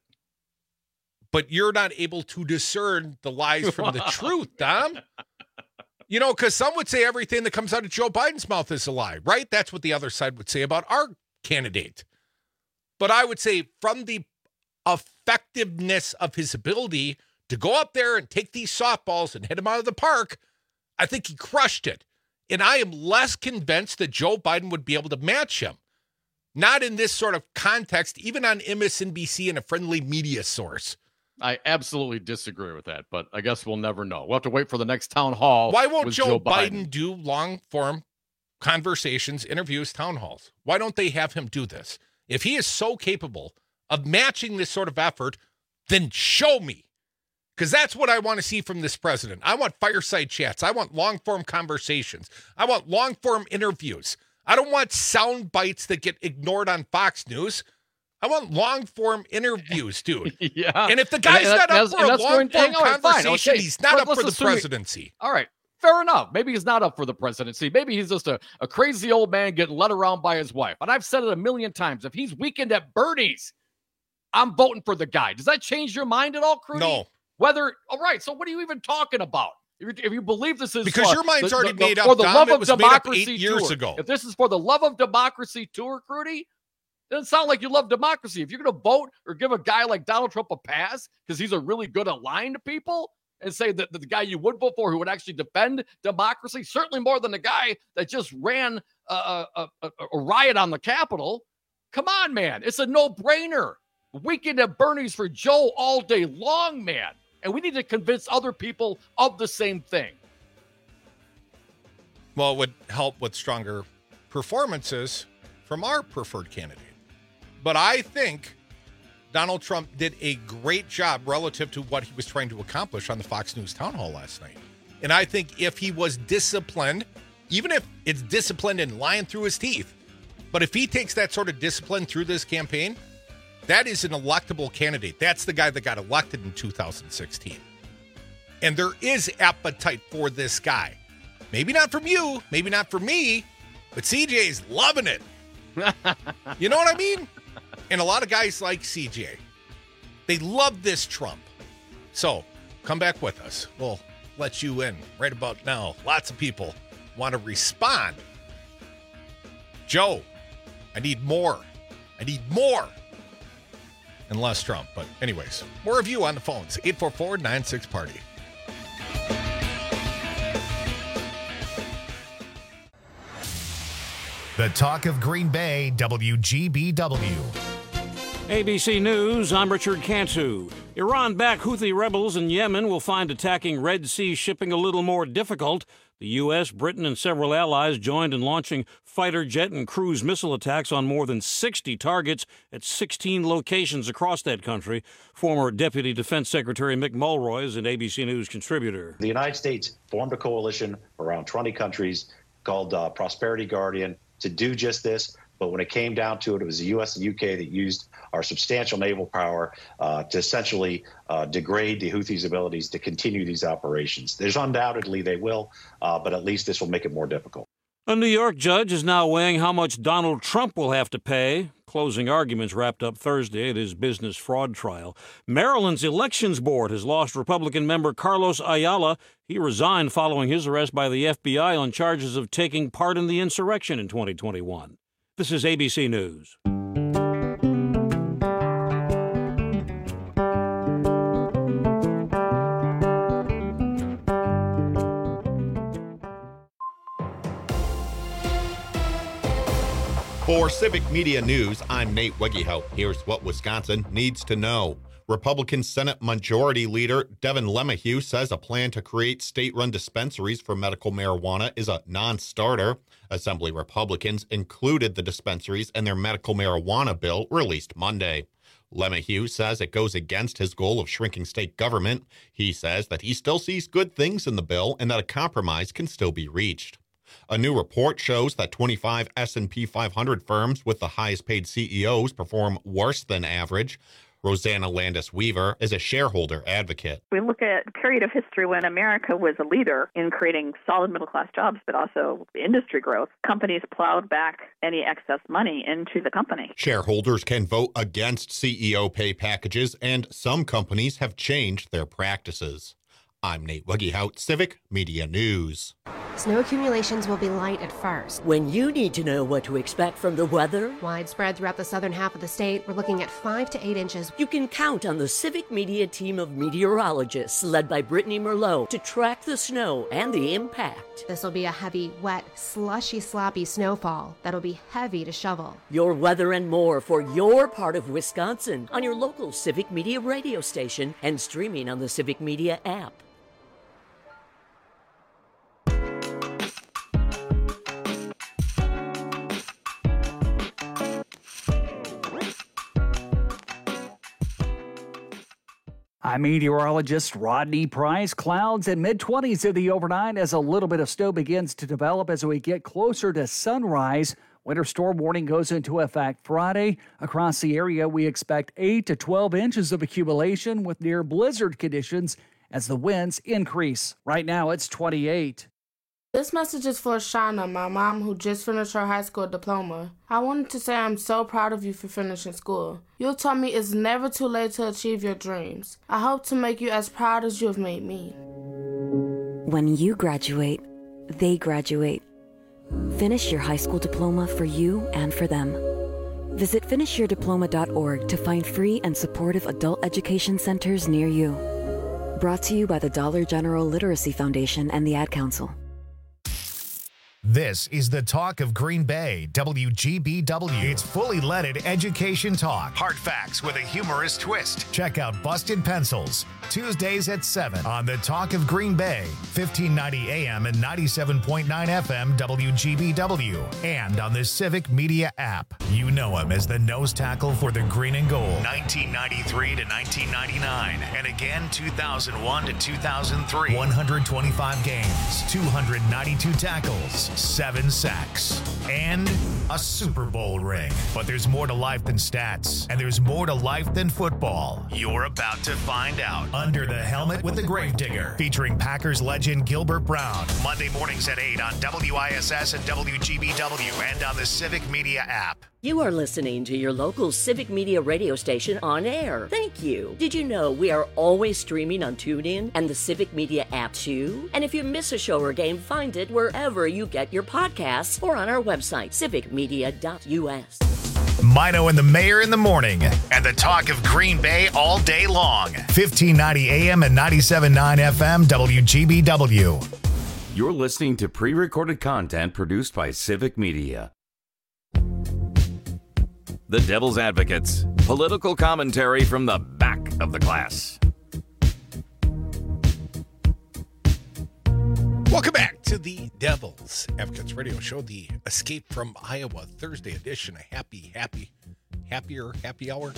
But you're not able to discern the lies from the truth, Dom. You know, because some would say everything that comes out of Joe Biden's mouth is a lie, right? That's what the other side would say about our candidate. But I would say from the effectiveness of his ability to go up there and take these softballs and hit them out of the park, I think he crushed it. And I am less convinced that Joe Biden would be able to match him. Not in this sort of context, even on M S N B C and a friendly media source. I absolutely disagree with that, but I guess we'll never know. We'll have to wait for the next town hall. Why won't with Joe, Biden. Biden do long-form conversations, interviews, town halls? Why don't they have him do this? If he is so capable of matching this sort of effort, then show me. Because that's what I want to see from this president. I want fireside chats. I want long-form conversations. I want long-form interviews. I don't want sound bites that get ignored on Fox News. I want long-form interviews, dude. Yeah. And if the guy's And not that- up that's- for and a that's going- long-form hang on, fine, conversation, okay. he's not Let- up let's for the assume he- presidency. All right. Fair enough. Maybe he's not up for the presidency. Maybe he's just a, a crazy old man getting led around by his wife. And I've said it a million times. If he's weakened at Bernie's, I'm voting for the guy. Does that change your mind at all, Crudy? No. Whether, all right, so what are you even talking about? If you, if you believe this is Because for your mind's the- already the- made the- up, for the Dom. love It of was made up democracy eight years tour. ago. If this is for the love of democracy tour, Crudy, it doesn't sound like you love democracy. If you're going to vote or give a guy like Donald Trump a pass because he's a really good at lying to people and say that the guy you would vote for who would actually defend democracy, certainly more than the guy that just ran a, a, a, a riot on the Capitol. Come on, man. It's a no-brainer. Weekend at Bernie's for Joe all day long, man. And we need to convince other people of the same thing. Well, it would help with stronger performances from our preferred candidate. But I think Donald Trump did a great job relative to what he was trying to accomplish on the Fox News town hall last night. And I think if he was disciplined, even if it's disciplined and lying through his teeth, but if he takes that sort of discipline through this campaign, that is an electable candidate. That's the guy that got elected in two thousand sixteen. And there is appetite for this guy. Maybe not from you, maybe not from me, but C J's loving it. You know what I mean? And a lot of guys like C J. They love this Trump. So come back with us. We'll let you in right about now. Lots of people want to respond. Joe, I need more. I need more. And less Trump. But anyways, more of you on the phones. eight four four, nine six, party. The talk of Green Bay, W G B W. A B C News, I'm Richard Cantu. Iran-backed Houthi rebels in Yemen will find attacking Red Sea shipping a little more difficult. The U S, Britain, and several allies joined in launching fighter jet and cruise missile attacks on more than sixty targets at sixteen locations across that country. Former Deputy Defense Secretary Mick Mulroy is an A B C News contributor. The United States formed a coalition around twenty countries called uh, Prosperity Guardian to do just this. But when it came down to it, it was the U S and U K that used our substantial naval power uh, to essentially uh, degrade the Houthis' abilities to continue these operations. There's undoubtedly they will, uh, but at least this will make it more difficult. A New York judge is now weighing how much Donald Trump will have to pay. Closing arguments wrapped up Thursday at his business fraud trial. Maryland's Elections Board has lost Republican member Carlos Ayala. He resigned following his arrest by the F B I on charges of taking part in the insurrection in twenty twenty-one. This is A B C News. For Civic Media News, I'm Nate Wegehout. Here's what Wisconsin needs to know. Republican Senate Majority Leader Devin LeMahieu says a plan to create state-run dispensaries for medical marijuana is a non-starter. Assembly Republicans included the dispensaries in their medical marijuana bill released Monday. LeMahieu says it goes against his goal of shrinking state government. He says that he still sees good things in the bill and that a compromise can still be reached. A new report shows that twenty-five S and P five hundred firms with the highest-paid C E Os perform worse than average. Rosanna Landis-Weaver is a shareholder advocate. We look at a period of history when America was a leader in creating solid middle-class jobs, but also industry growth. Companies plowed back any excess money into the company. Shareholders can vote against C E O pay packages, and some companies have changed their practices. I'm Nate Wegehout, Civic Media News. Snow accumulations will be light at first. When you need to know what to expect from the weather, widespread throughout the southern half of the state, we're looking at five to eight inches. You can count on the Civic Media team of meteorologists led by Brittany Merlot to track the snow and the impact. This will be a heavy, wet, slushy, sloppy snowfall that'll be heavy to shovel. Your weather and more for your part of Wisconsin on your local Civic Media radio station and streaming on the Civic Media app. I'm meteorologist Rodney Price. Clouds in mid-twenties in the overnight as a little bit of snow begins to develop as we get closer to sunrise. Winter storm warning goes into effect Friday. Across the area, we expect eight to twelve inches of accumulation with near blizzard conditions as the winds increase. Right now, it's twenty-eight. This message is for Shauna, my mom, who just finished her high school diploma. I wanted to say I'm so proud of you for finishing school. You taught me it's never too late to achieve your dreams. I hope to make you as proud as you have made me. When you graduate, they graduate. Finish your high school diploma for you and for them. Visit finish your diploma dot org to find free and supportive adult education centers near you. Brought to you by the Dollar General Literacy Foundation and the Ad Council. This is the talk of Green Bay, W G B W. It's fully leaded education talk. Hard facts with a humorous twist. Check out Busted Pencils, Tuesdays at seven on the talk of Green Bay, fifteen ninety A M and ninety-seven point nine F M W G B W, and on the Civic Media app. You know him as the nose tackle for the green and gold, nineteen ninety-three to nineteen ninety-nine, and again two thousand one to two thousand three. one hundred twenty-five games, two hundred ninety-two tackles, seven sacks, and a Super Bowl ring. But there's more to life than stats, and there's more to life than football. You're about to find out. Under the Helmet with the Gravedigger, featuring Packers legend Gilbert Brown. Monday mornings at eight on W I S S and W G B W and on the Civic Media app. You are listening to your local Civic Media radio station on air. Thank you. Did you know we are always streaming on TuneIn and the Civic Media app too? And if you miss a show or game, find it wherever you get your podcasts or on our website, civic media dot u s. Mino and the Mayor in the morning, and the talk of Green Bay all day long. fifteen ninety A M and ninety-seven point nine F M W G B W. You're listening to pre-recorded content produced by Civic Media. The Devil's Advocates. Political commentary from the back of the class. Welcome back to the Devil's Advocates Radio Show, the Escape from Iowa Thursday edition. A happy, happy, happier, happy hour.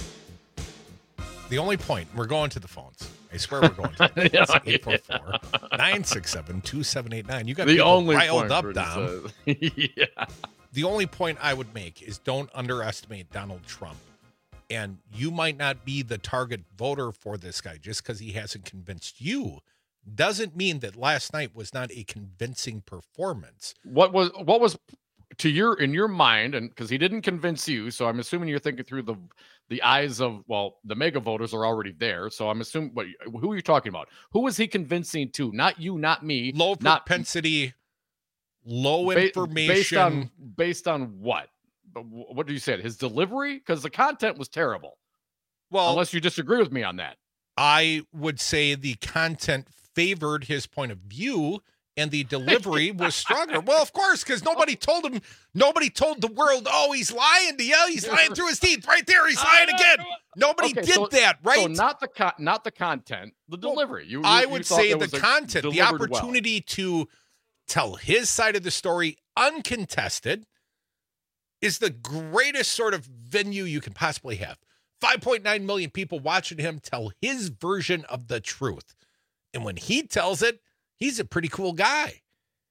The only point, we're going to the phones. I swear we're going to the phones. eight four four, nine six seven, two seven eight nine. You got the people only riled point up, Dom. yeah. The only point I would make is don't underestimate Donald Trump. And you might not be the target voter for this guy just because he hasn't convinced you. Doesn't mean that last night was not a convincing performance. What was what was to your in your mind, and because he didn't convince you, so I'm assuming you're thinking through the the eyes of, well, the mega voters are already there. So I'm assuming, what, who are you talking about? Who was he convincing to? Not you, not me. Low not, propensity. Low Ba- information. based on based on what? What did you say? His delivery? Because the content was terrible. Well, unless you disagree with me on that, I would say the content favored his point of view, and the delivery was stronger. Well, of course, because nobody told him. Nobody told the world, "Oh, he's lying to you. He's lying through his teeth. Right there, he's lying again." Nobody okay, did so, that, right? So not the con- not the content, the delivery. You, you I you would thought say there the was a content, the delivered well. opportunity to tell his side of the story uncontested is the greatest sort of venue you can possibly have. five point nine million people watching him tell his version of the truth. And when he tells it, he's a pretty cool guy.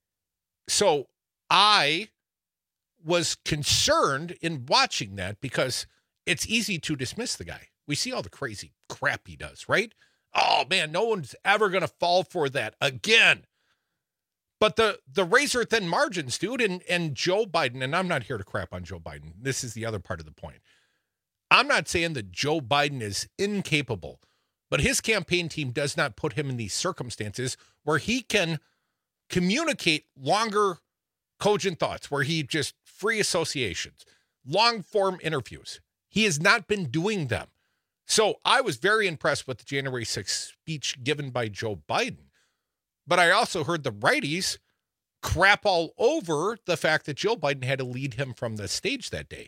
So I was concerned in watching that because it's easy to dismiss the guy. We see all the crazy crap he does, right? Oh, man, no one's ever going to fall for that again. But the the razor thin margins, dude, and, and Joe Biden, and I'm not here to crap on Joe Biden. This is the other part of the point. I'm not saying that Joe Biden is incapable, but his campaign team does not put him in these circumstances where he can communicate longer, cogent thoughts, where he just free associations, long form interviews. He has not been doing them. So I was very impressed with the January sixth speech given by Joe Biden. But I also heard the righties crap all over the fact that Joe Biden had to lead him from the stage that day.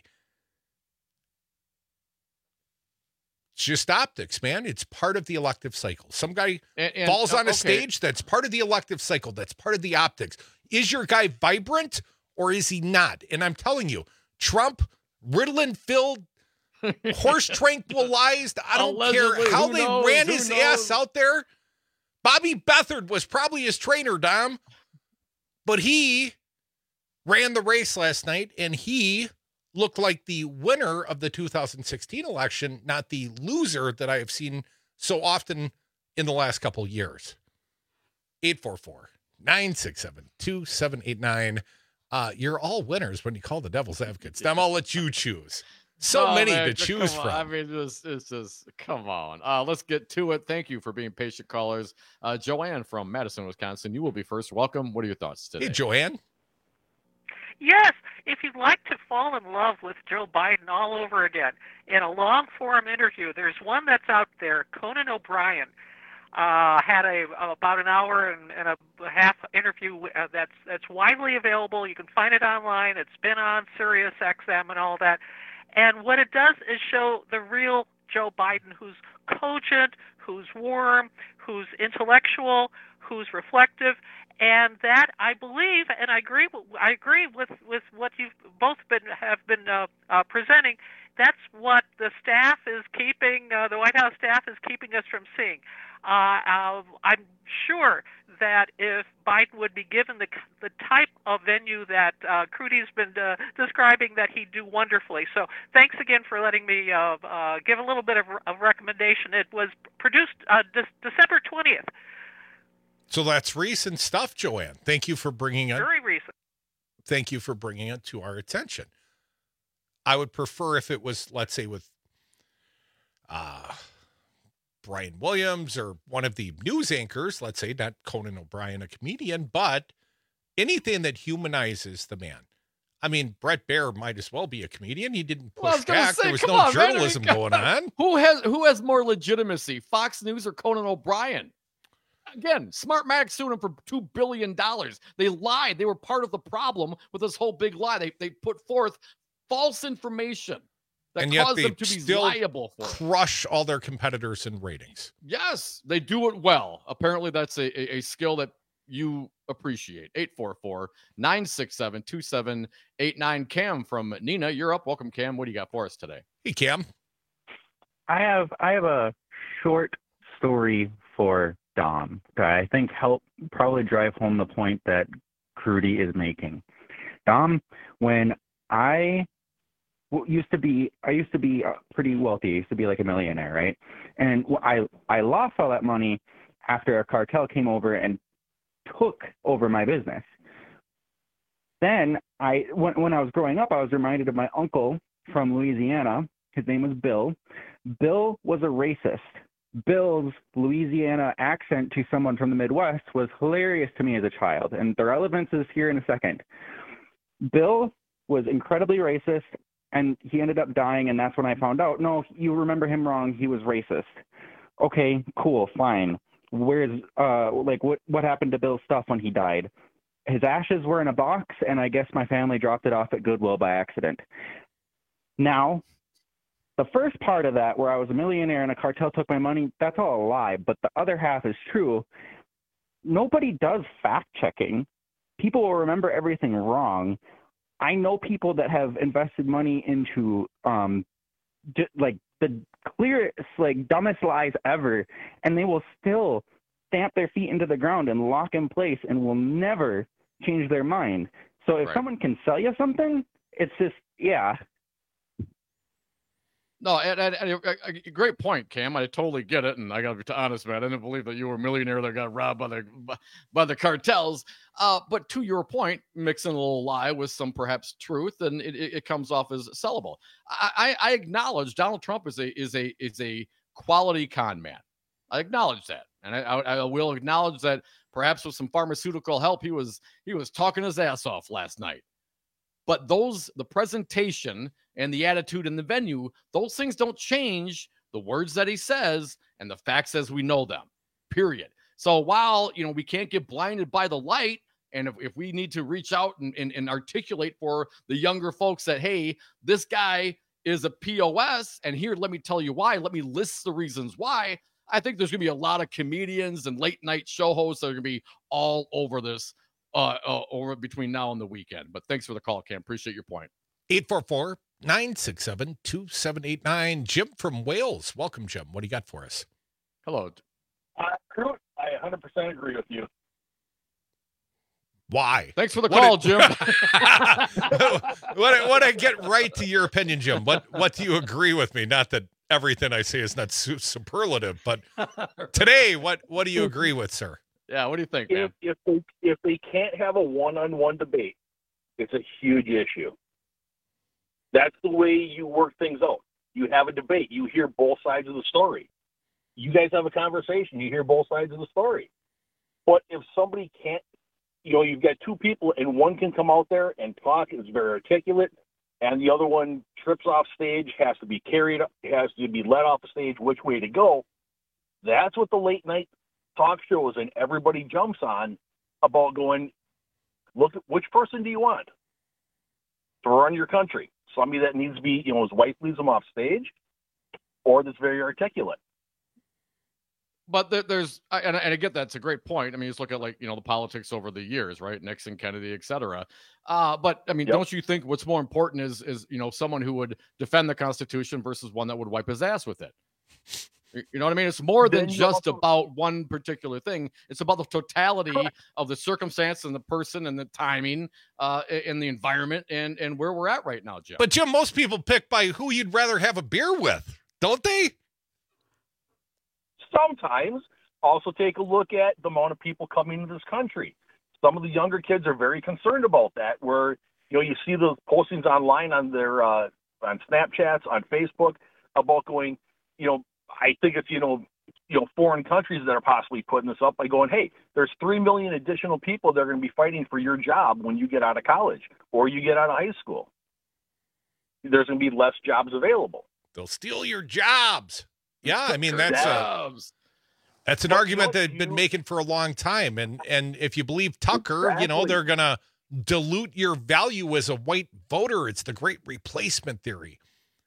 It's just optics, man. It's part of the elective cycle. Some guy and, and, falls on a okay. stage. That's part of the elective cycle. That's part of the optics. Is your guy vibrant or is he not? And I'm telling you, Trump, Ritalin-filled, horse tranquilized, I don't Allegedly, care how who they knows, ran who his knows? ass out there. Bobby Beathard was probably his trainer, Dom. But he ran the race last night, and he looked like the winner of the two thousand sixteen election, not the loser that I have seen so often in the last couple years. eight four four, nine six seven, two seven eight nine. Uh, you're all winners when you call the Devil's Advocates. Dom, I'll let you choose. So Oh, many man, to choose come from. on. I mean, this it's just come on. Uh, let's get to it. Thank you for being patient callers. Uh, Joanne from Madison, Wisconsin. You will be first. Welcome. What are your thoughts today? Hey, Joanne. Yes, if you'd like to fall in love with Joe Biden all over again in a long form interview, there's one that's out there. Conan O'Brien uh, had a about an hour and, and a half interview uh, that's that's widely available. You can find it online. It's been on Sirius X M and all that. And what it does is show the real Joe Biden, who's cogent, who's warm, who's intellectual, who's reflective. And that, I believe, and I agree. I agree with, with what you've both been have been uh, uh, presenting. That's what the staff is keeping. Uh, the White House staff is keeping us from seeing. Uh, uh, I'm sure that if Biden would be given the the type of venue that uh, Crudy's been uh, describing, that he'd do wonderfully. So thanks again for letting me uh, uh, give a little bit of a recommendation. It was produced uh, de- December twentieth. So that's recent stuff, Joanne. Thank you for bringing it. Very recent. Thank you for bringing it to our attention. I would prefer if it was, let's say, with uh, Brian Williams or one of the news anchors, let's say, not Conan O'Brien, a comedian, but anything that humanizes the man. I mean, Brett Baer might as well be a comedian. He didn't push Well, I was gonna back. say, There was come no on, man. journalism Come going on. on. Who has who has more legitimacy, Fox News or Conan O'Brien? Again, Smartmatic sued him for two billion dollars. They lied. They were part of the problem with this whole big lie. They they put forth false information that And yet caused they them to be still liable for it. crush all their competitors in ratings. Yes, they do it well. Apparently, that's a, a, a skill that you appreciate. eight four four, nine six seven, two seven eight nine. Cam from Nina, you're up. Welcome, Cam. What do you got for us today? Hey, Cam. I have I have a short story for Dom that I think help probably drive home the point that Crudy is making. Dom, when I w- used to be, I used to be uh, pretty wealthy. I used to be like a millionaire, right? And wh- I I lost all that money after a cartel came over and took over my business. Then I, when when I was growing up, I was reminded of my uncle from Louisiana. His name was Bill. Bill was a racist. Bill's Louisiana accent to someone from the Midwest was hilarious to me as a child, and the relevance is here in a second. Bill was incredibly racist, and he ended up dying, and that's when I found out, no, you remember him wrong, he was racist. Okay, cool, fine. Where's, uh, like, what, what happened to Bill's stuff when he died? His ashes were in a box, and I guess my family dropped it off at Goodwill by accident. Now, the first part of that, where I was a millionaire and a cartel took my money, that's all a lie. But the other half is true. Nobody does fact-checking. People will remember everything wrong. I know people that have invested money into, um, just, like, the clearest, like, dumbest lies ever, and they will still stamp their feet into the ground and lock in place and will never change their mind. So if Right. someone can sell you something, it's just, yeah. No, and, and, and a, a great point, Cam. I totally get it, and I got to be honest, man. I didn't believe that you were a millionaire that got robbed by the by the cartels. Uh, but to your point, mixing a little lie with some perhaps truth, and it, it, it comes off as sellable. I, I, I acknowledge Donald Trump is a is a is a quality con man. I acknowledge that, and I, I, I will acknowledge that perhaps with some pharmaceutical help, he was he was talking his ass off last night. But those, the presentation and the attitude in the venue, those things don't change the words that he says and the facts as we know them, period. So while, you know, we can't get blinded by the light, and if, if we need to reach out and, and, and articulate for the younger folks that, hey, this guy is a P O S, and here, let me tell you why, let me list the reasons why, I think there's going to be a lot of comedians and late night show hosts that are going to be all over this Uh, uh, over between now and the weekend. But thanks for the call, Cam. Appreciate your point. eight four four, nine six seven, two seven eight nine. Jim from Wales. Welcome, Jim. What do you got for us? Hello. Uh, I one hundred percent agree with you. Why? Thanks for the What call, it- Jim. what, what I get right to your opinion, Jim. What what do you agree with me? Not that everything I say is not su- superlative, but today, what what do you agree with, sir? Yeah, what do you think, If, man? if they if they can't have a one-on-one debate, it's a huge issue. That's the way you work things out. You have a debate. You hear both sides of the story. You guys have a conversation. You hear both sides of the story. But if somebody can't, you know, you've got two people, and one can come out there and talk, and is very articulate, and the other one trips off stage, has to be carried, has to be let off the stage, which way to go. That's what the late night talk shows and everybody jumps on about going, look, at which person do you want to run your country? Somebody that needs to be, you know, his wife leaves him off stage, or that's very articulate. But there, there's, I- and, and I get that's a great point. I mean, just look at, like, you know, the politics over the years, right? Nixon, Kennedy, et cetera. Uh, but I mean, Yep. don't you think what's more important is, is, you know, someone who would defend the Constitution versus one that would wipe his ass with it? You you know what I mean? It's more than Then you just also- about one particular thing. It's about the totality of the circumstance and the person and the timing uh, and the environment and, and where we're at right now, Jim. But Jim, most people pick by who you'd rather have a beer with, don't they? Sometimes also take a look at the amount of people coming into this country. Some of the younger kids are very concerned about that, where, you know, you see those postings online on their uh, on Snapchats, on Facebook, about going, you know, I think it's, you know, you know, foreign countries that are possibly putting this up by going, hey, there's three million additional people that are going to be fighting for your job when you get out of college or you get out of high school. There's going to be less jobs available. They'll steal your jobs. Yeah, I mean, that's a, that's an But, argument you know, that they've been making for a long time. And, and if you believe Tucker, you know, Exactly. they're going to dilute your value as a white voter. It's the great replacement theory.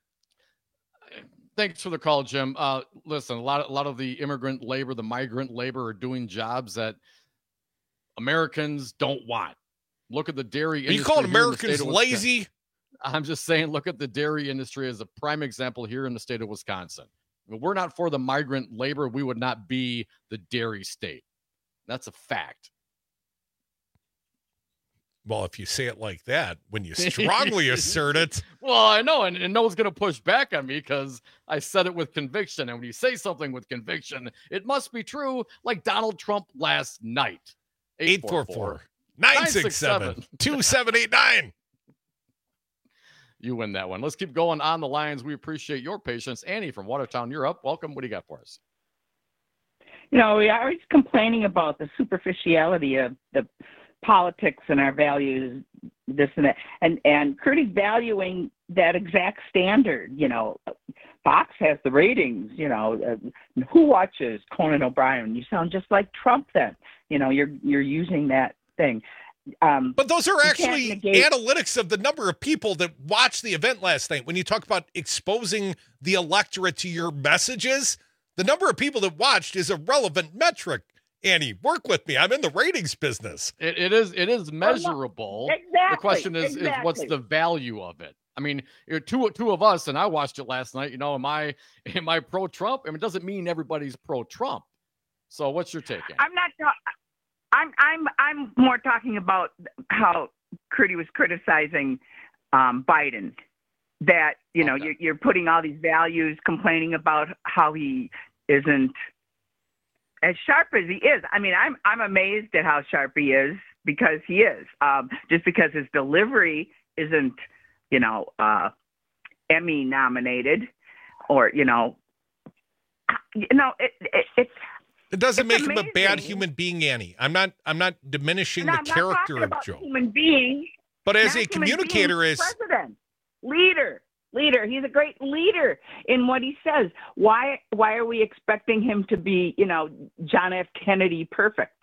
Thanks for the call, Jim. Uh, listen, a lot of, a lot of the immigrant labor, the migrant labor are doing jobs that Americans don't want. Look at the dairy Are you industry. calling here in the Americans state of Wisconsin. lazy? I'm just saying, look at the dairy industry as a prime example here in the state of Wisconsin. If we're not for the migrant labor, we would not be the dairy state. That's a fact. Well, if you say it like that, when you strongly assert it. Well, I know, and, and no one's going to push back on me because I said it with conviction. And when you say something with conviction, it must be true, like Donald Trump last night. eight four four, nine six seven, two seven eight nine. You win that one. Let's keep going on the lines. We appreciate your patience. Annie from Watertown, you're up. Welcome. What do you got for us? You know, we are always complaining about the superficiality of the politics and our values, this and that, and and Crudy's valuing that exact standard. You know, Fox has the ratings. You know, uh, who watches Conan O'Brien? You sound just like Trump. Then, you know, you're you're using that thing. Um, But those are you can't actually negate- analytics of the number of people that watched the event last night. When you talk about exposing the electorate to your messages, the number of people that watched is a relevant metric. Annie, work with me. I'm in the ratings business. It, it is it is measurable. Exactly, The question is, is what's exactly. the value of it? I mean, you're two two of us, and I watched it last night. You know, am I am I pro Trump? I mean, it doesn't mean everybody's pro Trump. So, what's your take? Annie? I'm not. ta- I'm I'm I'm more talking about how Crudy was criticizing um, Biden. That you know you're, you're putting all these values, complaining about how he isn't as sharp as he is. I mean, I'm I'm amazed at how sharp he is because he is. Um, just because his delivery isn't, you know, uh, Emmy nominated, or you know, you know, it, it, it's. It doesn't It's make him a bad amazing. human being, Annie. I'm not I'm not diminishing No, the I'm not character talking of about Joe. human being. But as Not a human being, communicator, is president, leader, leader. He's a great leader in what he says. Why why are we expecting him to be, you know, John F. Kennedy perfect?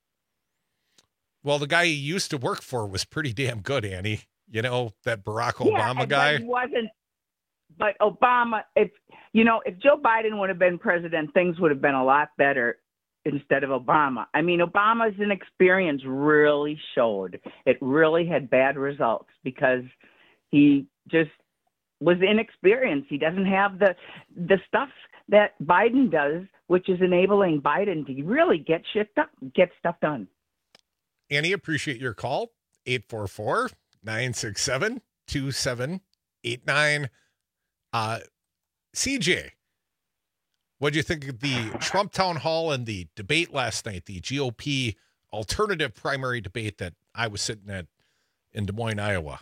well, the guy he used to work for was pretty damn good, Annie. You know, that Barack Yeah, Obama and- guy. But he wasn't. But Obama, if you know, if Joe Biden would have been president, things would have been a lot better instead of Obama. I mean, Obama's inexperience really showed. It really had bad results because he just was inexperienced. He doesn't have the the stuff that Biden does, which is enabling Biden to really get shit done, get stuff done. Annie, appreciate your call. eight four four, nine six seven, two seven eight nine. Uh, C J, what do you think of the Trump town hall and the debate last night, the G O P alternative primary debate that I was sitting at in Des Moines, Iowa?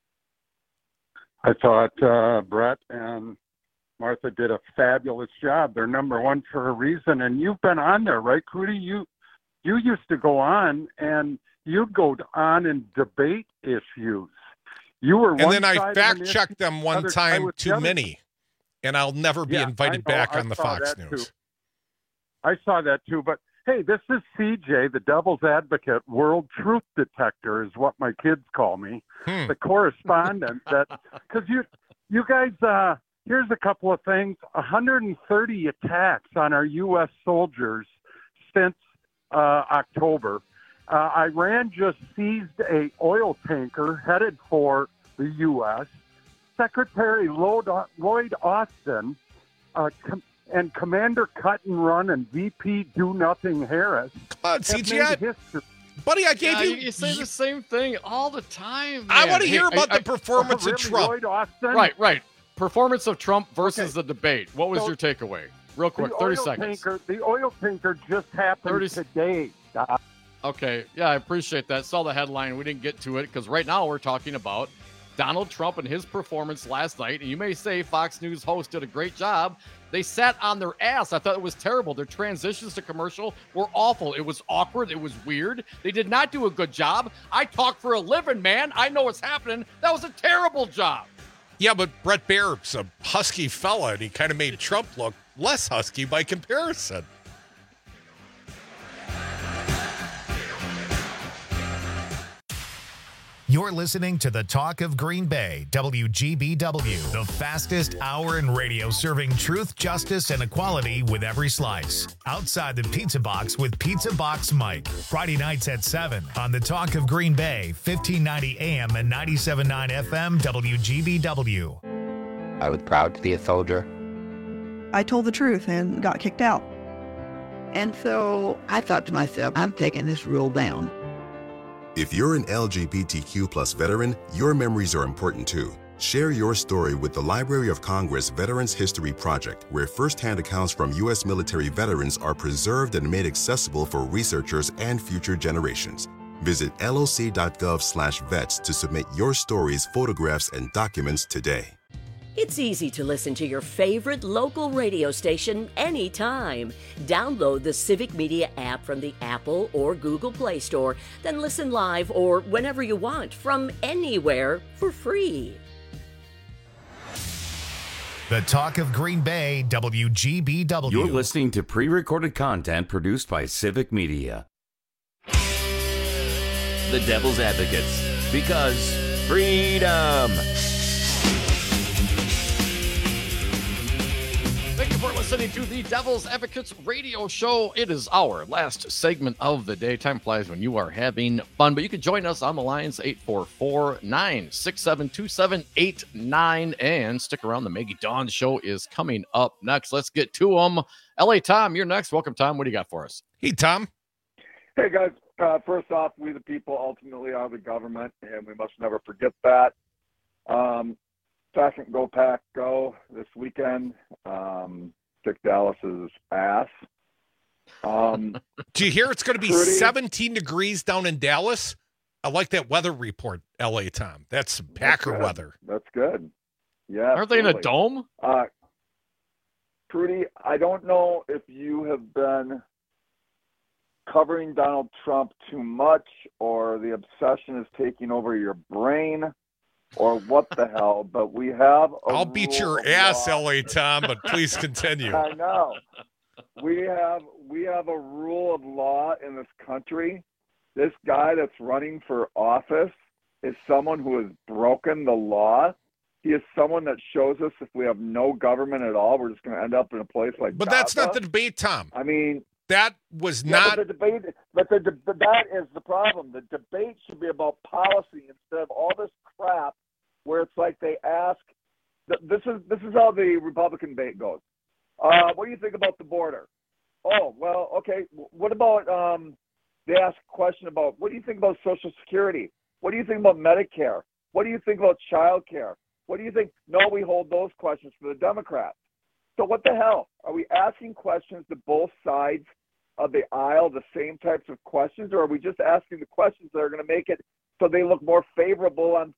I thought uh, Brett and Martha did a fabulous job. They're number one for a reason. And you've been on there, right, Crudy? You you used to go on and you'd go on and debate issues. You were And one then I side of fact an issue, checked them one other side time was the too other. many, and I'll never be Yeah, invited I know. back I on the saw Fox that News. too. I saw that too. But hey, this is C J, the devil's advocate, world truth detector is what my kids call me. Hmm. The correspondent that, because you, you guys, uh, here's a couple of things. one hundred thirty attacks on our U S soldiers since uh, October. Uh, Iran just seized a oil tanker headed for the U S. Secretary Lloyd Lloyd Austin uh, com- and Commander Cut and Run and V P Do Nothing Harris. Come on, C J, I- buddy, I gave Yeah, you. you, you say the same thing all the time. I man. want to Hey, hear about I- the performance Really, of Trump. Lloyd Austin? Right, right. Performance of Trump versus Okay. the debate. What was So- your takeaway? Real quick, the thirty oil seconds. Tanker, the oil tanker just happened thirty today. Okay, yeah, I appreciate that. Saw the headline. We didn't get to it because right now we're talking about Donald Trump and his performance last night, and you may say Fox News host did a great job. They sat on their ass. I thought it was terrible. Their transitions to commercial were awful. It was awkward. It was weird. They did not do a good job. I talk for a living, man. I know what's happening. That was a terrible job. Yeah, but Brett Baer's a husky fella, and he kind of made Trump look less husky by comparison. You're listening to the Talk of Green Bay, W G B W, the fastest hour in radio serving truth, justice, and equality with every slice. Outside the Pizza Box with Pizza Box Mike. Friday nights at seven on the Talk of Green Bay, fifteen ninety A M and ninety-seven point nine F M, W G B W. I was proud to be a soldier. I told the truth and got kicked out. And so I thought to myself, I'm taking this rule down. If you're an L G B T Q plus veteran, your memories are important too. Share your story with the Library of Congress Veterans History Project, where firsthand accounts from U S military veterans are preserved and made accessible for researchers and future generations. Visit L O C dot gov slash vets to submit your stories, photographs, and documents today. It's easy to listen to your favorite local radio station anytime. Download the Civic Media app from the Apple or Google Play Store, then listen live or whenever you want from anywhere for free. The Talk of Green Bay, W G B W. You're listening to pre-recorded content produced by Civic Media. The Devil's Advocates, because freedom. Thank you for listening to the Devil's Advocates radio show. It is our last segment of the day. Time flies when you are having fun, but you can join us on the lines eight four four, nine six seven, two seven eight nine and stick around. The Maggie Dawn show is coming up next. Let's get to them. L A Tom, you're next. Welcome, Tom. What do you got for us? Hey, Tom. Hey, guys. Uh, first off, we the people ultimately are the government, and we must never forget that. Um, Second, go Pack, go this weekend. Um, kick Dallas's ass. Um, Do you hear it's going to be pretty, seventeen degrees down in Dallas? I like that weather report, L A Tom. That's some Packer that's weather. That's good. Yeah. Aren't they in a dome? Uh, Trudy, I don't know if you have been covering Donald Trump too much or the obsession is taking over your brain. Or what the hell, but we have a I'll beat your ass, L A Tom, but please continue. I know. We have we have a rule of law in this country. This guy that's running for office is someone who has broken the law. He is someone that shows us if we have no government at all, we're just going to end up in a place like But Gaza. that's not the debate, Tom. I mean, that was yeah, not but the debate. But the, the that is the problem. The debate should be about policy instead of all this crap, where it's like they ask. This is this is how the Republican debate goes. Uh, what do you think about the border? Oh, well, okay. What about um? They ask a question about what do you think about Social Security? What do you think about Medicare? What do you think about child care? What do you think? No, we hold those questions for the Democrats. So what the hell? Are we asking questions to both sides of the aisle, the same types of questions, or are we just asking the questions that are going to make it so they look more favorable on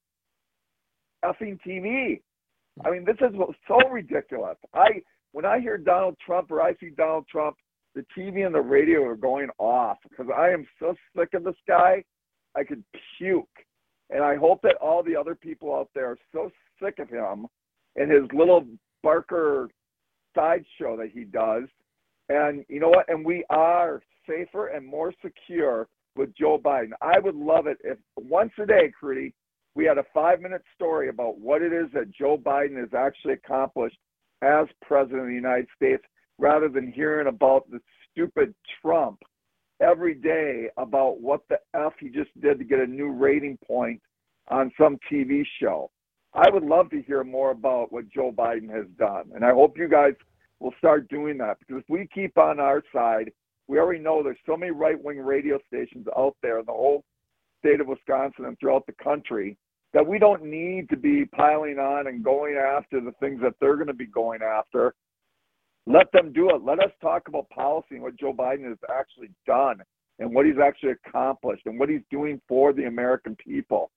effing T V? I mean, this is so ridiculous. I when I hear Donald Trump or I see Donald Trump, the T V and the radio are going off because I am so sick of this guy. I could puke. And I hope that all the other people out there are so sick of him and his little Barker sideshow that he does. And you know what? And we are safer and more secure with Joe Biden. I would love it if once a day, Crudy, we had a five-minute story about what it is that Joe Biden has actually accomplished as president of the United States, rather than hearing about the stupid Trump every day about what the F he just did to get a new rating point on some T V show. I would love to hear more about what Joe Biden has done. And I hope you guys will start doing that, because if we keep on our side, we already know there's so many right-wing radio stations out there in the whole state of Wisconsin and throughout the country that we don't need to be piling on and going after the things that they're going to be going after. Let them do it. Let us talk about policy and what Joe Biden has actually done and what he's actually accomplished and what he's doing for the American people.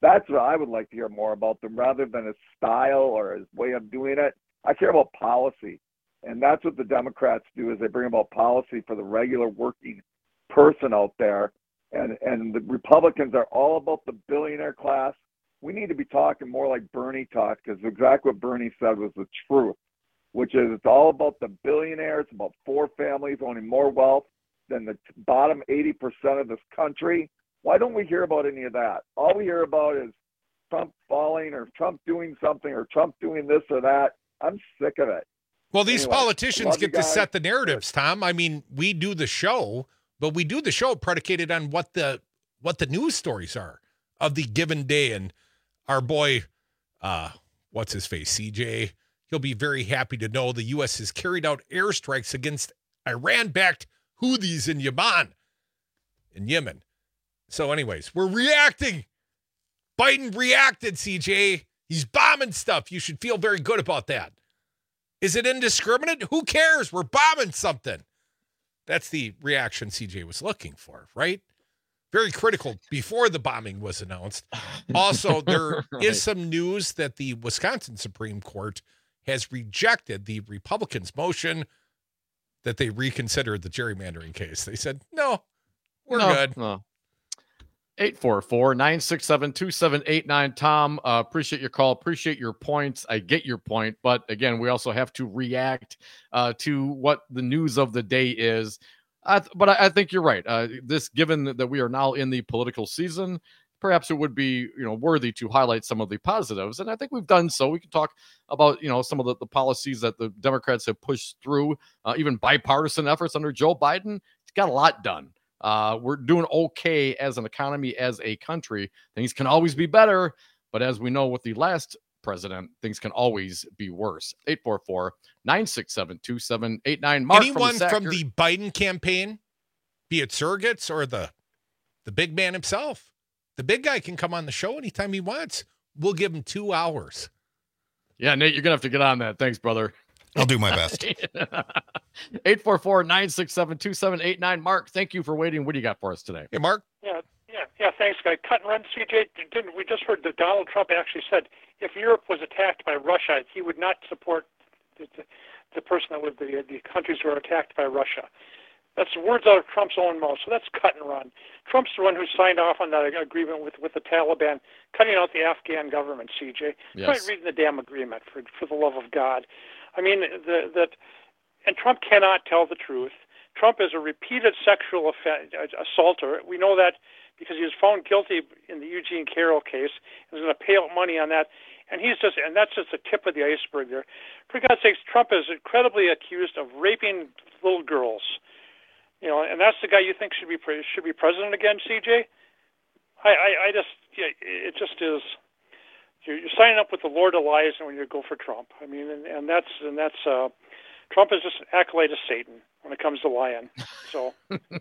That's what I would like to hear more about them rather than his style or his way of doing it. I care about policy. And that's what the Democrats do, is they bring about policy for the regular working person out there. And, and the Republicans are all about the billionaire class. We need to be talking more like Bernie talked, because exactly what Bernie said was the truth, which is it's all about the billionaires, about four families owning more wealth than the bottom eighty percent of this country. Why don't we hear about any of that? All we hear about is Trump falling or Trump doing something or Trump doing this or that. I'm sick of it. Well, these Anyway, politicians love you get to guys. set the narratives, Tom. I mean, we do the show, but we do the show predicated on what the what the news stories are of the given day. And our boy, uh, what's his face, C J, he'll be very happy to know the U S has carried out airstrikes against Iran-backed Houthis in Yemen. In Yemen. So anyways, we're reacting. Biden reacted, C J. He's bombing stuff. You should feel very good about that. Is it indiscriminate? Who cares? We're bombing something. That's the reaction C J was looking for, right? Very critical before the bombing was announced. Also, there Right. is some news that the Wisconsin Supreme Court has rejected the Republicans' motion that they reconsider the gerrymandering case. They said, no, we're No, good. No. eight four four, nine six seven, two seven eight nine. Tom, uh, appreciate your call. Appreciate your points. I get your point. But again, we also have to react uh, to what the news of the day is. I th- but I, I think you're right. Uh, this, given that we are now in the political season, perhaps it would be, you know, worthy to highlight some of the positives. And I think we've done so. We can talk about, you know, some of the, the policies that the Democrats have pushed through, uh, even bipartisan efforts under Joe Biden. It's got a lot done. Uh, we're doing okay as an economy, as a country. Things can always be better, but as we know with the last president, things can always be worse. eight four four, nine six seven, two seven eight nine. Mark Anyone from, from the, the Biden campaign, be it surrogates or the the big man himself, the big guy can come on the show anytime he wants. We'll give him two hours. Yeah, Nate, you're going to have to get on that. Thanks, brother. I'll do my best. eight four four, nine six seven, two seven eight nine. Mark, thank you for waiting. What do you got for us today? Hey, Mark. Yeah, yeah, yeah. Thanks, guy. Cut and run, C J. Didn't we just heard that Donald Trump actually said if Europe was attacked by Russia, he would not support the, the, the person that was the the countries who are attacked by Russia. That's words out of Trump's own mouth. So that's cut and run. Trump's the one who signed off on that agreement with, with the Taliban, cutting out the Afghan government. C J, Yes. try reading the damn agreement for for the love of God. I mean, the, that, and Trump cannot tell the truth. Trump is a repeated sexual offen- assaulter. We know that because he was found guilty in the Eugene Carroll case. He was going to pay out money on that, and he's just, and that's just the tip of the iceberg there. For God's sakes, Trump is incredibly accused of raping little girls. You know, and that's the guy you think should be pre- should be president again, C J? I, I, I just, yeah, it just is. You're, you're signing up with the Lord of Lies when you go for Trump. I mean, and, and that's and that's uh, Trump is just an acolyte of Satan when it comes to lying. So,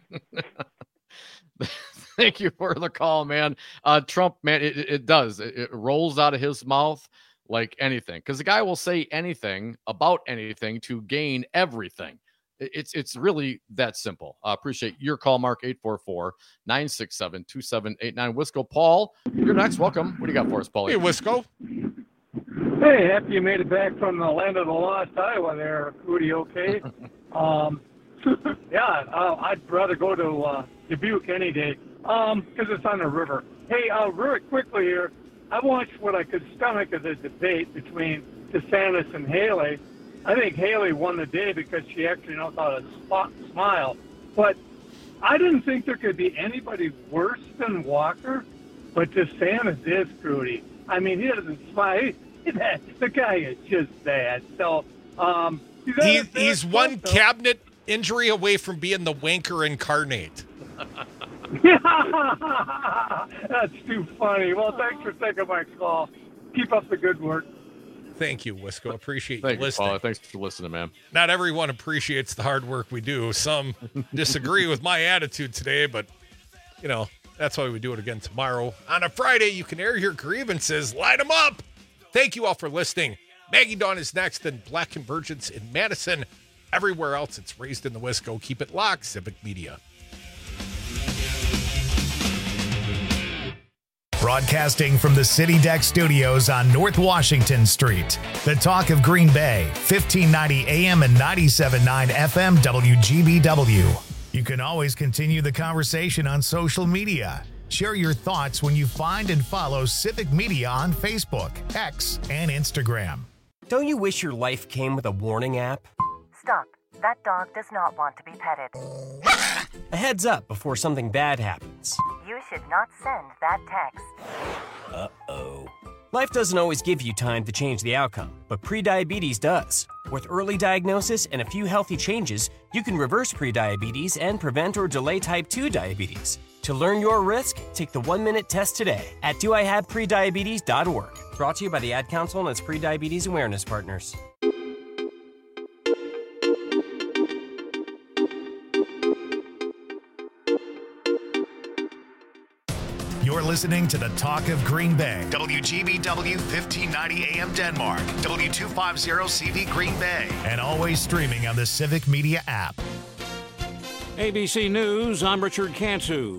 Thank you for the call, man. Uh, Trump, man, it, it does. It, it rolls out of his mouth like anything, because the guy will say anything about anything to gain everything. It's it's really that simple. I uh, appreciate your call, Mark. eight four four, nine six seven, two seven eight nine. Wisco, Paul, you're next. Welcome. What do you got for us, Paul? Hey, Wisco. Hey, happy you made it back from the land of the lost, Iowa there, Rudy, okay? um, yeah, uh, I'd rather go to uh, Dubuque any day um, because it's on the river. Hey, uh, really quickly here, I watched what I could stomach of the debate between DeSantis and Haley. I think Haley won the day because she actually knows how to spot, smile. But I didn't think there could be anybody worse than Walker, but DeSantis is, Rudy. I mean, he doesn't smile. He, that, the guy is just bad. So, um, he, he's one cabinet injury away from being the wanker incarnate. That's too funny. Well, thanks for taking my call. Keep up the good work. Thank you, Wisco. Appreciate Thank you you, listening. Paul. Thanks for listening, man. Not everyone appreciates the hard work we do. Some disagree with my attitude today, but, you know, that's why we do it again tomorrow. On a Friday, you can air your grievances. Light them up. Thank you all for listening. Maggie Dawn is next, and Black Convergence in Madison. Everywhere else, it's Raised in the Wisco. Keep it locked, Civic Media. Broadcasting from the City Deck Studios on North Washington Street. The Talk of Green Bay, fifteen ninety A M and ninety-seven point nine F M W G B W. You can always continue the conversation on social media. Share your thoughts when you find and follow Civic Media on Facebook, X, and Instagram. Don't you wish your life came with a warning app? Stop. That dog does not want to be petted. A heads up before something bad happens. You should not send that text. Uh-oh. Life doesn't always give you time to change the outcome, but prediabetes does. With early diagnosis and a few healthy changes, you can reverse prediabetes and prevent or delay type two diabetes. To learn your risk, take the one-minute test today at do I have prediabetes dot org. Brought to you by the Ad Council and its prediabetes awareness partners. You're listening to the Talk of Green Bay. W G B W fifteen ninety A M Denmark. W two fifty C V Green Bay. And always streaming on the Civic Media app. A B C News, I'm Richard Cantu.